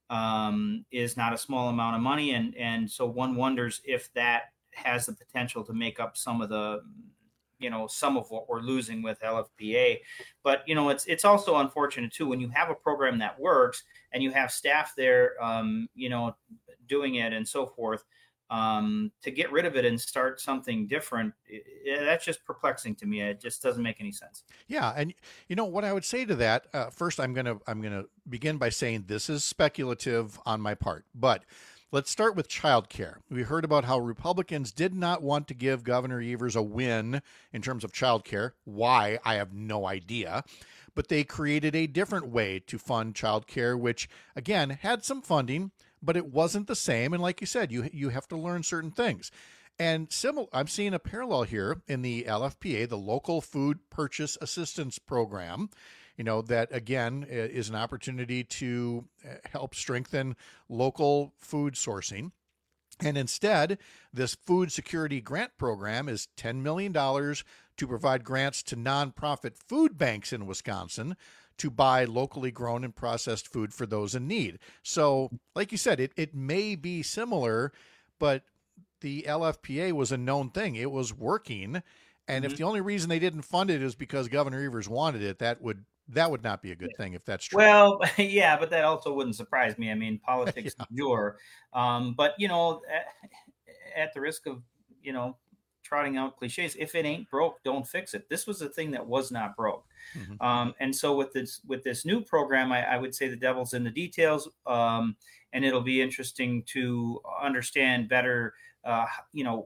um, is not a small amount of money. And, and so one wonders if that has the potential to make up some of the, you know, some of what we're losing with L F P A. But, you know, it's, it's also unfortunate too, when you have a program that works and you have staff there, um, you know, doing it and so forth. Um, to get rid of it and start something different, it, it, that's just perplexing to me. It just doesn't make any sense. Yeah, and you know what I would say to that. Uh, first, I'm gonna I'm gonna begin by saying this is speculative on my part, but let's start with childcare. We heard about how Republicans did not want to give Governor Evers a win in terms of childcare. Why? I have no idea. But they created a different way to fund childcare, which again had some funding, but it wasn't the same. And like you said, you you have to learn certain things. And similar, I'm seeing a parallel here in the L F P A, the Local Food Purchase Assistance Program, you know, that again is an opportunity to help strengthen local food sourcing. And instead, this food security grant program is ten million dollars to provide grants to nonprofit food banks in Wisconsin to buy locally grown and processed food for those in need. So, like you said, it, it may be similar, but the L F P A was a known thing. It was working. And mm-hmm. if the only reason they didn't fund it is because Governor Evers wanted it, that would that would not be a good thing if that's true. Well, yeah, but that also wouldn't surprise me. I mean, politics yeah. endure. Um, but, you know, at, at the risk of, you know, trotting out cliches, if it ain't broke, don't fix it. This was a thing that was not broke. Mm-hmm. Um, and so with this with this new program, I, I would say the devil's in the details. Um, and it'll be interesting to understand better, uh, you know,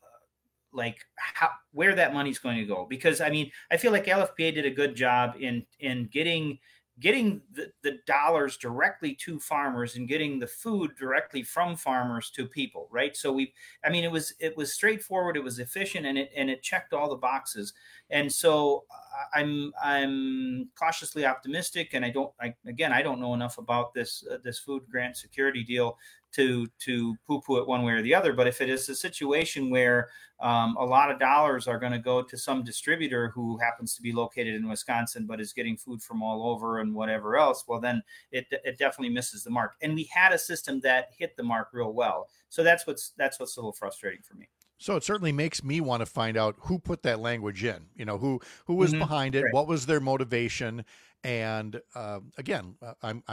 like how, where that money's going to go. Because, I mean, I feel like L F P A did a good job in, in getting getting the, the dollars directly to farmers and getting the food directly from farmers to people. Right. So we, I mean, it was, it was straightforward. It was efficient, and it, and it checked all the boxes. And so I'm, I'm cautiously optimistic. And I don't, I, again, I don't know enough about this, uh, this food grant security deal to, to poo-poo it one way or the other. But if it is a situation where um, a lot of dollars are going to go to some distributor who happens to be located in Wisconsin, but is getting food from all over and whatever else, well, then it, it definitely misses the mark. And we had a system that hit the mark real well. So that's what's, that's what's a little frustrating for me. So it certainly makes me want to find out who put that language in, you know, who, who was mm-hmm. behind it, right. What was their motivation. And uh, again, I'm, I'm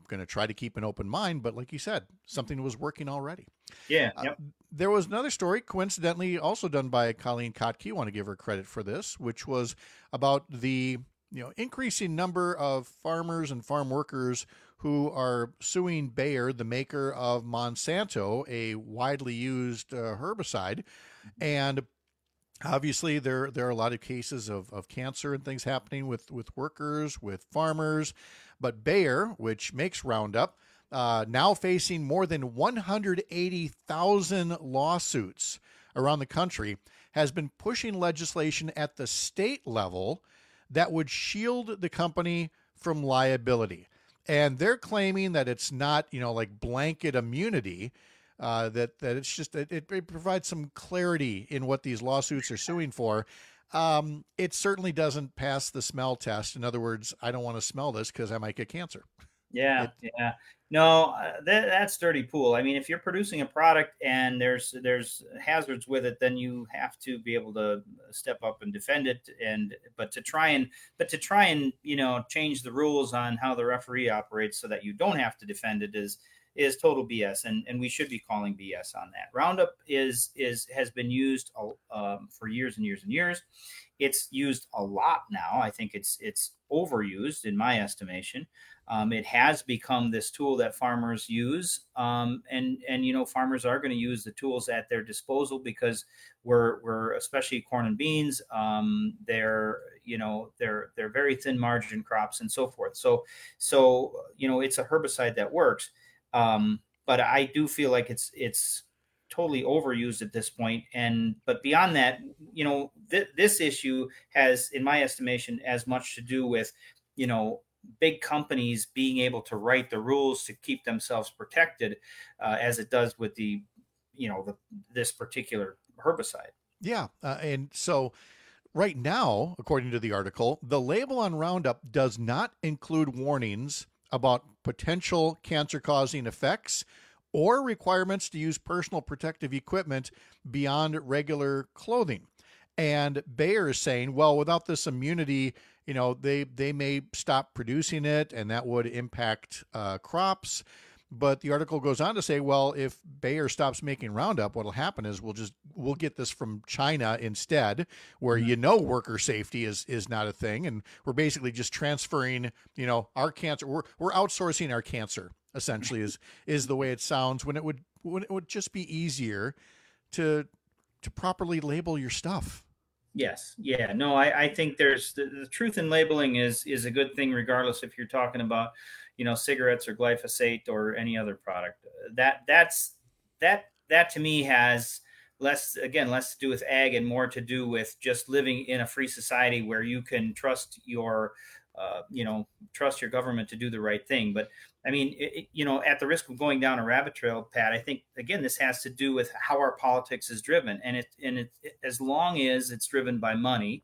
going to try to keep an open mind. But like you said, something was working already. Yeah. Yep. Uh, there was another story, coincidentally, also done by Colleen Kotke. I want to give her credit for this, which was about the you know increasing number of farmers and farm workers who are suing Bayer, the maker of Monsanto, a widely used uh, herbicide. And obviously there there are a lot of cases of, of cancer and things happening with, with workers, with farmers. But Bayer, which makes Roundup, uh, now facing more than one hundred eighty thousand lawsuits around the country, has been pushing legislation at the state level that would shield the company from liability. And they're claiming that it's not, you know, like blanket immunity, uh, that, that it's just, it, it provides some clarity in what these lawsuits are suing for. Um, it certainly doesn't pass the smell test. In other words, I don't want to smell this because I might get cancer. Yeah, It- yeah. No, uh, that, that's dirty pool. I mean, if you're producing a product and there's there's hazards with it, then you have to be able to step up and defend it. And but to try and but to try and you know change the rules on how the referee operates so that you don't have to defend it is is total B S. And and we should be calling B S on that. Roundup is is has been used um, for years and years and years. It's used a lot now. I think it's it's overused in my estimation. Um, it has become this tool that farmers use, um, and and you know farmers are going to use the tools at their disposal because we're we're especially corn and beans. Um, they're you know they're they're very thin margin crops and so forth. So so you know it's a herbicide that works, um, but I do feel like it's it's totally overused at this point. And but beyond that, you know th- this issue has, in my estimation, as much to do with you know. big companies being able to write the rules to keep themselves protected, uh, as it does with the, you know, the, this particular herbicide. Yeah. Uh, and so right now, according to the article, the label on Roundup does not include warnings about potential cancer-causing effects or requirements to use personal protective equipment beyond regular clothing. And Bayer is saying, well, without this immunity, you know, they, they may stop producing it and that would impact uh, crops. But the article goes on to say, well, if Bayer stops making Roundup, what'll happen is we'll just, we'll get this from China instead, where, you know, worker safety is, is not a thing. And we're basically just transferring, you know, our cancer, we're, we're outsourcing our cancer essentially is, is the way it sounds, when it would, when it would just be easier to, to properly label your stuff. Yes. Yeah. No, I, I think there's the, the truth in labeling is is a good thing, regardless if you're talking about, you know, cigarettes or glyphosate or any other product. That that's that that to me has less, again, less to do with ag and more to do with just living in a free society where you can trust your, uh, you know, trust your government to do the right thing. But I mean, it, you know, at the risk of going down a rabbit trail, Pat, I think, again, this has to do with how our politics is driven. And it, and it, it as long as it's driven by money,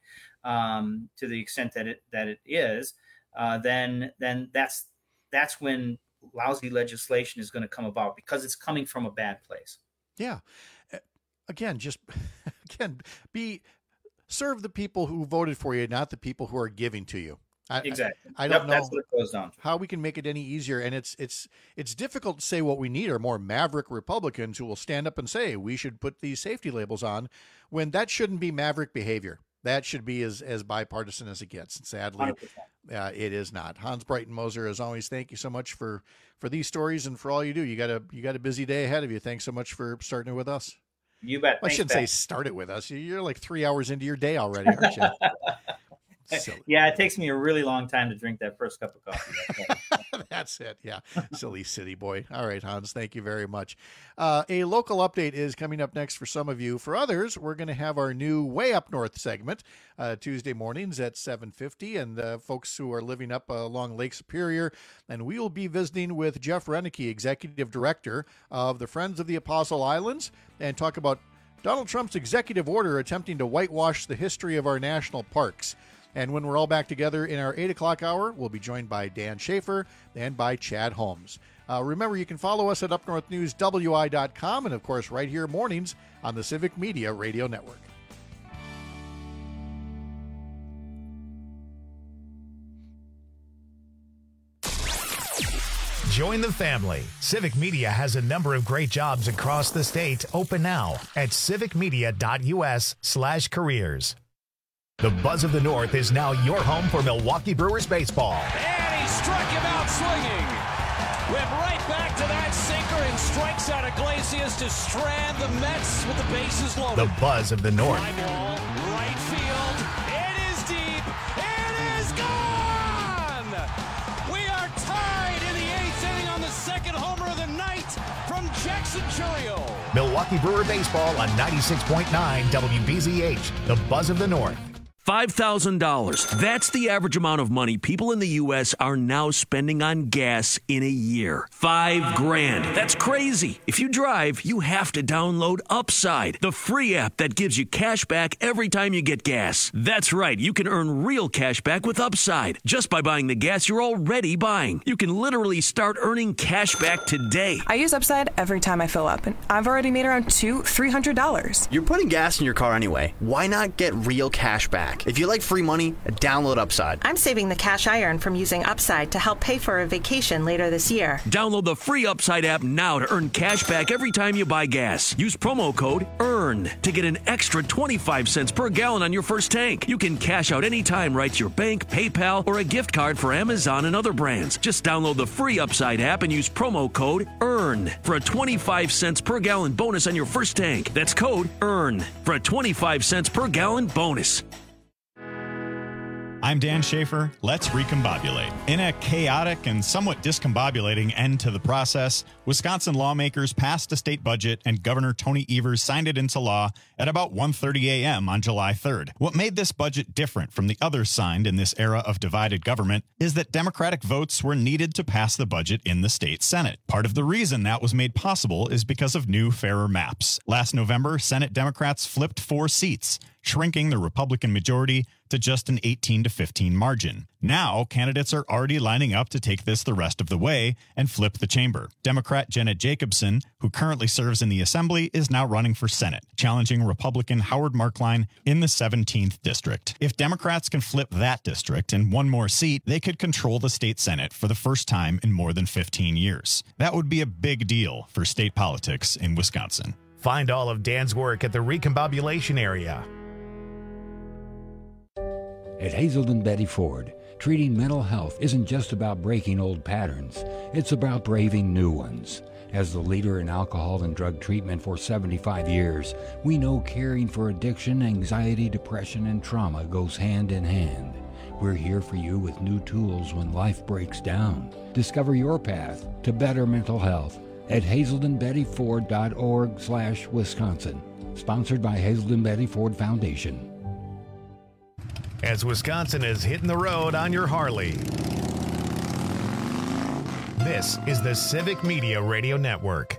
um, to the extent that it, that it is, uh, then, then that's, that's when lousy legislation is going to come about, because it's coming from a bad place. Yeah. Again, just, again, be, serve the people who voted for you, not the people who are giving to you. I, Exactly. I, I don't Yep, know that's what it goes down to. how we can make it any easier. And it's it's it's difficult to say. What we need are more maverick Republicans who will stand up and say we should put these safety labels on, when that shouldn't be maverick behavior. That should be as, as bipartisan as it gets. And sadly, uh, it is not. Hans Brighton Moser, as always, thank you so much for, for these stories and for all you do. You got a you got a busy day ahead of you. Thanks so much for starting it with us. You bet. I Thanks, shouldn't Pat. say start it with us. You're like three hours into your day already, aren't you? Silly. Yeah, it takes me a really long time to drink that first cup of coffee. That's it. Yeah. Silly city boy. All right, Hans, thank you very much. Uh, a local update is coming up next for some of you. For others, we're going to have our new Way Up North segment uh, Tuesday mornings at seven fifty, and uh, folks who are living up uh, along Lake Superior. And we will be visiting with Jeff Renneke, Executive Director of the Friends of the Apostle Islands, and talk about Donald Trump's executive order attempting to whitewash the history of our national parks. And when we're all back together in our eight o'clock hour, we'll be joined by Dan Schaefer and by Chad Holmes. Uh, remember, you can follow us at up north news w i dot com and, of course, right here mornings on the Civic Media Radio Network. Join the family. Civic Media has a number of great jobs across the state open now at civicmedia.us slash careers. The Buzz of the North is now your home for Milwaukee Brewers baseball. And he struck him out swinging. Went right back to that sinker and strikes out Iglesias to strand the Mets with the bases loaded. The Buzz of the North. Fly ball, right field. It is deep. It is gone. We are tied in the eighth inning on the second homer of the night from Jackson Chourio. Milwaukee Brewer baseball on ninety-six point nine W B Z H. The Buzz of the North. five thousand dollars. That's the average amount of money people in the U S are now spending on gas in a year. Five grand. That's crazy. If you drive, you have to download Upside, the free app that gives you cash back every time you get gas. That's right. You can earn real cash back with Upside just by buying the gas you're already buying. You can literally start earning cash back today. I use Upside every time I fill up, and I've already made around two, three hundred dollars. You're putting gas in your car anyway. Why not get real cash back? If you like free money, download Upside. I'm saving the cash I earn from using Upside to help pay for a vacation later this year. Download the free Upside app now to earn cash back every time you buy gas. Use promo code EARN to get an extra twenty-five cents per gallon on your first tank. You can cash out anytime right to your bank, PayPal, or a gift card for Amazon and other brands. Just download the free Upside app and use promo code EARN for a twenty-five cents per gallon bonus on your first tank. That's code EARN for a twenty-five cents per gallon bonus. I'm Dan Schaefer. Let's recombobulate. In a chaotic and somewhat discombobulating end to the process, Wisconsin lawmakers passed a state budget and Governor Tony Evers signed it into law at about one thirty a.m. on July third. What made this budget different from the others signed in this era of divided government is that Democratic votes were needed to pass the budget in the state Senate. Part of the reason that was made possible is because of new, fairer maps. Last November, Senate Democrats flipped four seats, shrinking the Republican majority to just an eighteen to fifteen margin. Now, candidates are already lining up to take this the rest of the way and flip the chamber. Democrat Jenna Jacobson, who currently serves in the Assembly, is now running for Senate, challenging Republican Howard Markline in the seventeenth district. If Democrats can flip that district and one more seat, they could control the state Senate for the first time in more than fifteen years. That would be a big deal for state politics in Wisconsin. Find all of Dan's work at the Recombobulation area. At Hazelden Betty Ford, treating mental health isn't just about breaking old patterns. It's about braving new ones. As the leader in alcohol and drug treatment for seventy-five years, we know caring for addiction, anxiety, depression, and trauma goes hand in hand. We're here for you with new tools when life breaks down. Discover your path to better mental health at hazelden betty ford dot org slash Wisconsin. Sponsored by Hazelden Betty Ford Foundation. As Wisconsin is hitting the road on your Harley. This is the Civic Media Radio Network.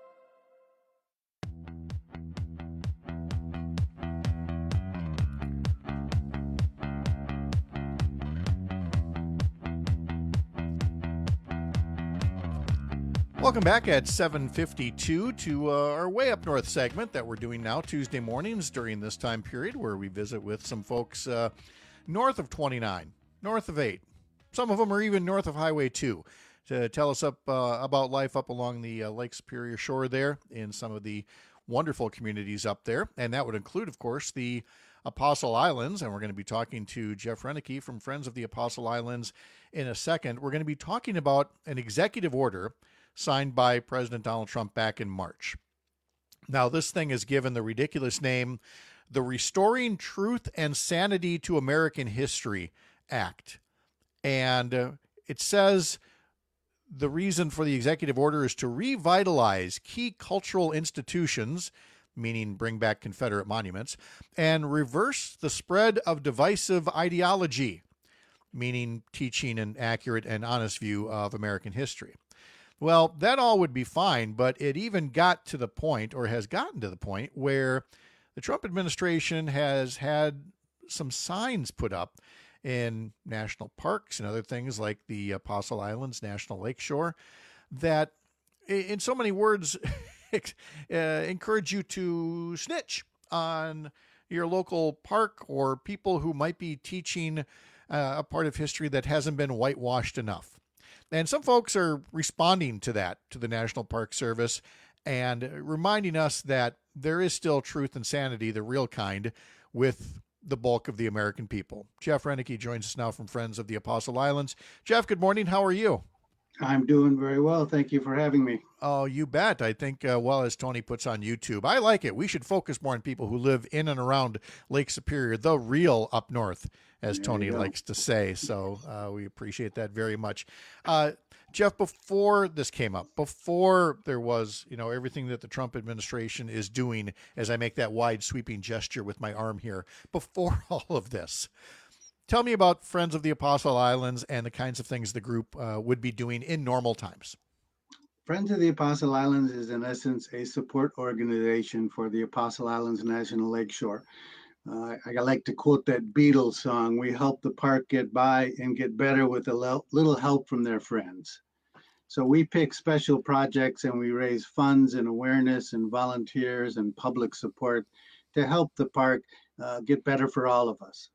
Welcome back at seven fifty-two to uh, our Way Up North segment that we're doing now Tuesday mornings during this time period, where we visit with some folks uh, north of twenty-nine, north of eight. Some of them are even north of Highway two to tell us up uh, about life up along the uh, Lake Superior shore there in some of the wonderful communities up there. And that would include, of course, the Apostle Islands. And we're going to be talking to Jeff Renicky from Friends of the Apostle Islands in a second. We're going to be talking about an executive order signed by President Donald Trump back in March. Now, this thing is given the ridiculous name, the Restoring Truth and Sanity to American History Act. And uh, it says the reason for the executive order is to revitalize key cultural institutions, meaning bring back Confederate monuments, and reverse the spread of divisive ideology, meaning teaching an accurate and honest view of American history. Well, that all would be fine, but it even got to the point, or has gotten to the point, where the Trump administration has had some signs put up in national parks and other things like the Apostle Islands National Lakeshore that, in so many words, uh, encourage you to snitch on your local park or people who might be teaching uh, a part of history that hasn't been whitewashed enough. And some folks are responding to that, to the National Park Service, and reminding us that there is still truth and sanity, the real kind, with the bulk of the American people. Jeff Renneke joins us now from Friends of the Apostle Islands. Jeff, good morning. How are you? I'm doing very well. Thank you for having me. Oh, you bet. I think, uh, well, as Tony puts on YouTube, I like it. We should focus more on people who live in and around Lake Superior, the real up north, as There Tony you go. likes to say. So uh, we appreciate that very much. Uh, Jeff, before this came up, before there was, you know, everything that the Trump administration is doing, as I make that wide sweeping gesture with my arm here, before all of this, tell me about Friends of the Apostle Islands and the kinds of things the group uh, would be doing in normal times. Friends of the Apostle Islands is, in essence, a support organization for the Apostle Islands National Lakeshore. Uh, I like to quote that Beatles song, "We help the park get by and get better with a le- little help from their friends." So we pick special projects and we raise funds and awareness and volunteers and public support to help the park uh, get better for all of us.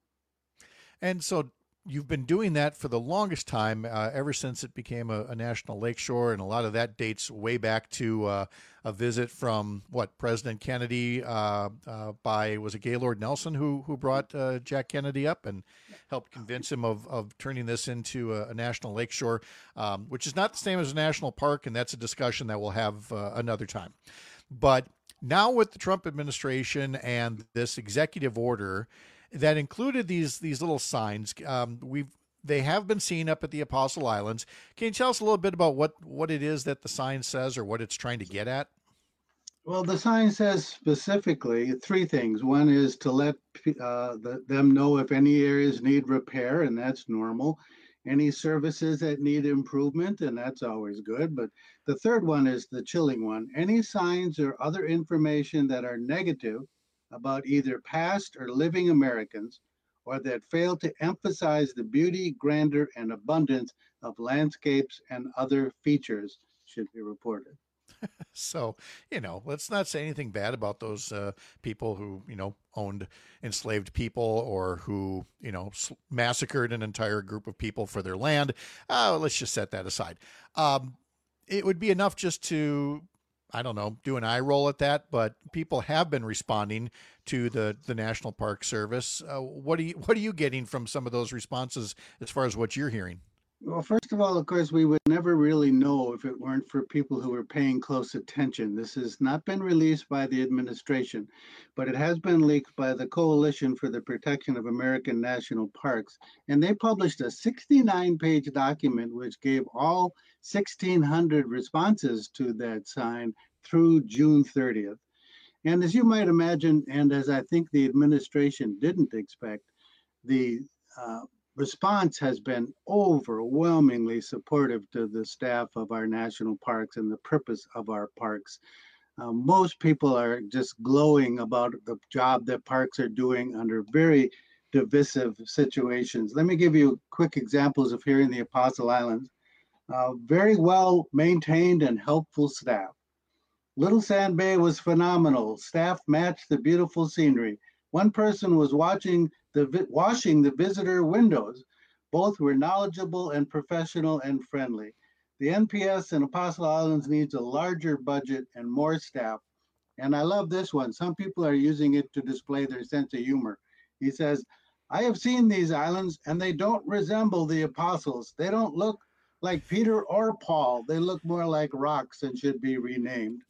And so you've been doing that for the longest time, uh, ever since it became a, a national lakeshore, and a lot of that dates way back to uh, a visit from, what, President Kennedy uh, uh, by, was it Gaylord Nelson who who brought uh, Jack Kennedy up and helped convince him of, of turning this into a, a national lakeshore, um, which is not the same as a national park, and that's a discussion that we'll have uh, another time. But now with the Trump administration and this executive order that included these these little signs, um, we've they have been seen up at the Apostle Islands. Can you tell us a little bit about what what it is that the sign says, or what it's trying to get at? Well, the sign says specifically three things. One is to let uh, the, them know if any areas need repair, and that's normal. Any services that need improvement, and that's always good. But the third one is the chilling one. Any signs or other information that are negative about either past or living Americans, or that fail to emphasize the beauty, grandeur, and abundance of landscapes and other features should be reported. So, you know, let's not say anything bad about those uh, people who, you know, owned enslaved people, or who, you know, massacred an entire group of people for their land. Uh, let's just set that aside. Um, it would be enough just to, I don't know, do an eye roll at that, but people have been responding to the, the National Park Service. Uh, what are you, what are you getting from some of those responses as far as what you're hearing? Well, first of all, of course, we would never really know if it weren't for people who were paying close attention. This has not been released by the administration, but it has been leaked by the Coalition for the Protection of American National Parks. And they published a sixty-nine page document which gave all sixteen hundred responses to that sign through June thirtieth. And as you might imagine, and as I think the administration didn't expect, the uh, response has been overwhelmingly supportive to the staff of our national parks and the purpose of our parks. Uh, most people are just glowing about the job that parks are doing under very divisive situations. Let me give you quick examples of here in the Apostle Islands. Uh, very well maintained and helpful staff. Little Sand Bay was phenomenal. Staff matched the beautiful scenery. One person was watching the vi- washing the visitor windows. Both were knowledgeable and professional and friendly. The N P S in Apostle Islands needs a larger budget and more staff. And I love this one. Some people are using it to display their sense of humor. He says, "I have seen these islands and they don't resemble the apostles. They don't look like Peter or Paul. They look more like rocks and should be renamed."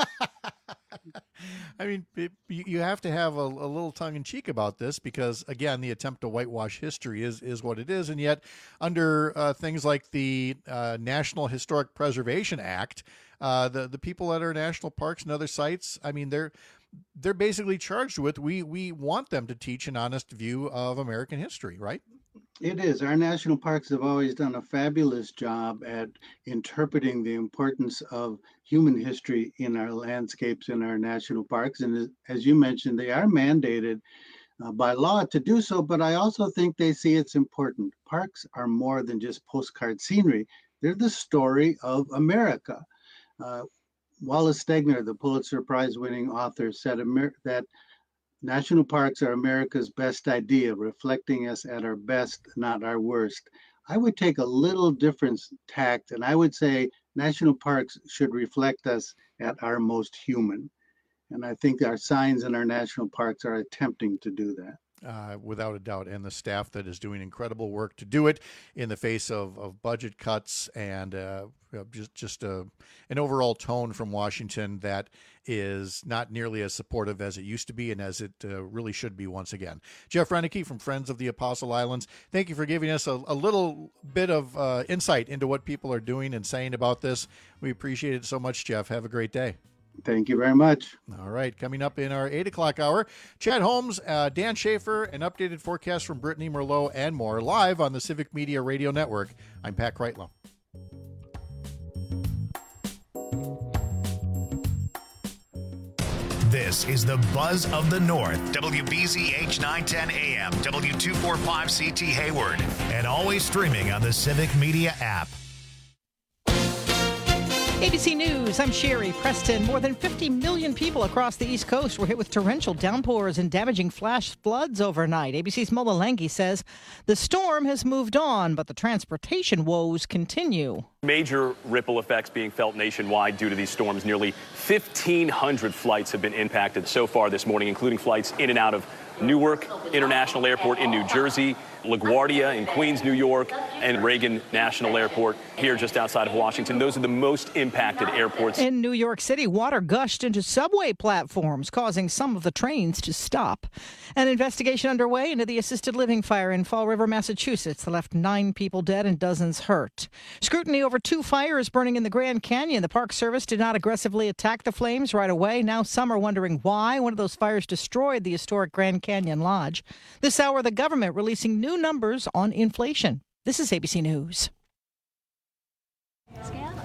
I mean, it, you have to have a, a little tongue in cheek about this, because, again, the attempt to whitewash history is, is what it is. And yet, under uh, things like the uh, National Historic Preservation Act, uh, the, the people at our national parks and other sites, I mean, they're they're basically charged with, we, we want them to teach an honest view of American history, right? It is. Our national parks have always done a fabulous job at interpreting the importance of human history in our landscapes in our national parks. And as you mentioned, they are mandated uh, by law to do so, but I also think they see it's important. Parks are more than just postcard scenery. They're the story of America. Uh, Wallace Stegner, the Pulitzer Prize winning author, said Amer- that national parks are America's best idea, reflecting us at our best, not our worst. I would take a little different tact, and I would say national parks should reflect us at our most human. And I think our signs in our national parks are attempting to do that. Uh, without a doubt, and the staff that is doing incredible work to do it in the face of, of budget cuts and uh, just just a, an overall tone from Washington that is not nearly as supportive as it used to be and as it uh, really should be once again. Jeff Renicky from Friends of the Apostle Islands, thank you for giving us a, a little bit of uh, insight into what people are doing and saying about this. We appreciate it so much, Jeff. Have a great day. Thank you very much. All right, coming up in our eight o'clock hour, Chad Holmes, uh, Dan Schaefer, an updated forecast from Brittany Merlot, and more live on the Civic Media Radio Network. I'm Pat Kreitlow. This is the Buzz of the North, W B Z H nine ten A M, W two forty-five C T Hayward, and always streaming on the Civic Media app. A B C News, I'm Sherry Preston. More than fifty million people across the East Coast were hit with torrential downpours and damaging flash floods overnight. A B C's Mola Langi says the storm has moved on, but the transportation woes continue. Major ripple effects being felt nationwide due to these storms. Nearly fifteen hundred flights have been impacted so far this morning, including flights in and out of Newark International Airport in New Jersey, LaGuardia in Queens, New York, and Reagan National Airport here just outside of Washington. Those are the most impacted airports. In New York City, water gushed into subway platforms, causing some of the trains to stop. An investigation underway into the assisted living fire in Fall River, Massachusetts, that left nine people dead and dozens hurt. Scrutiny over two fires burning in the Grand Canyon. The Park Service did not aggressively attack the flames right away. Now some are wondering why. One of those fires destroyed the historic Grand Canyon Lodge. This hour, the government releasing new numbers on inflation. This is A B C News.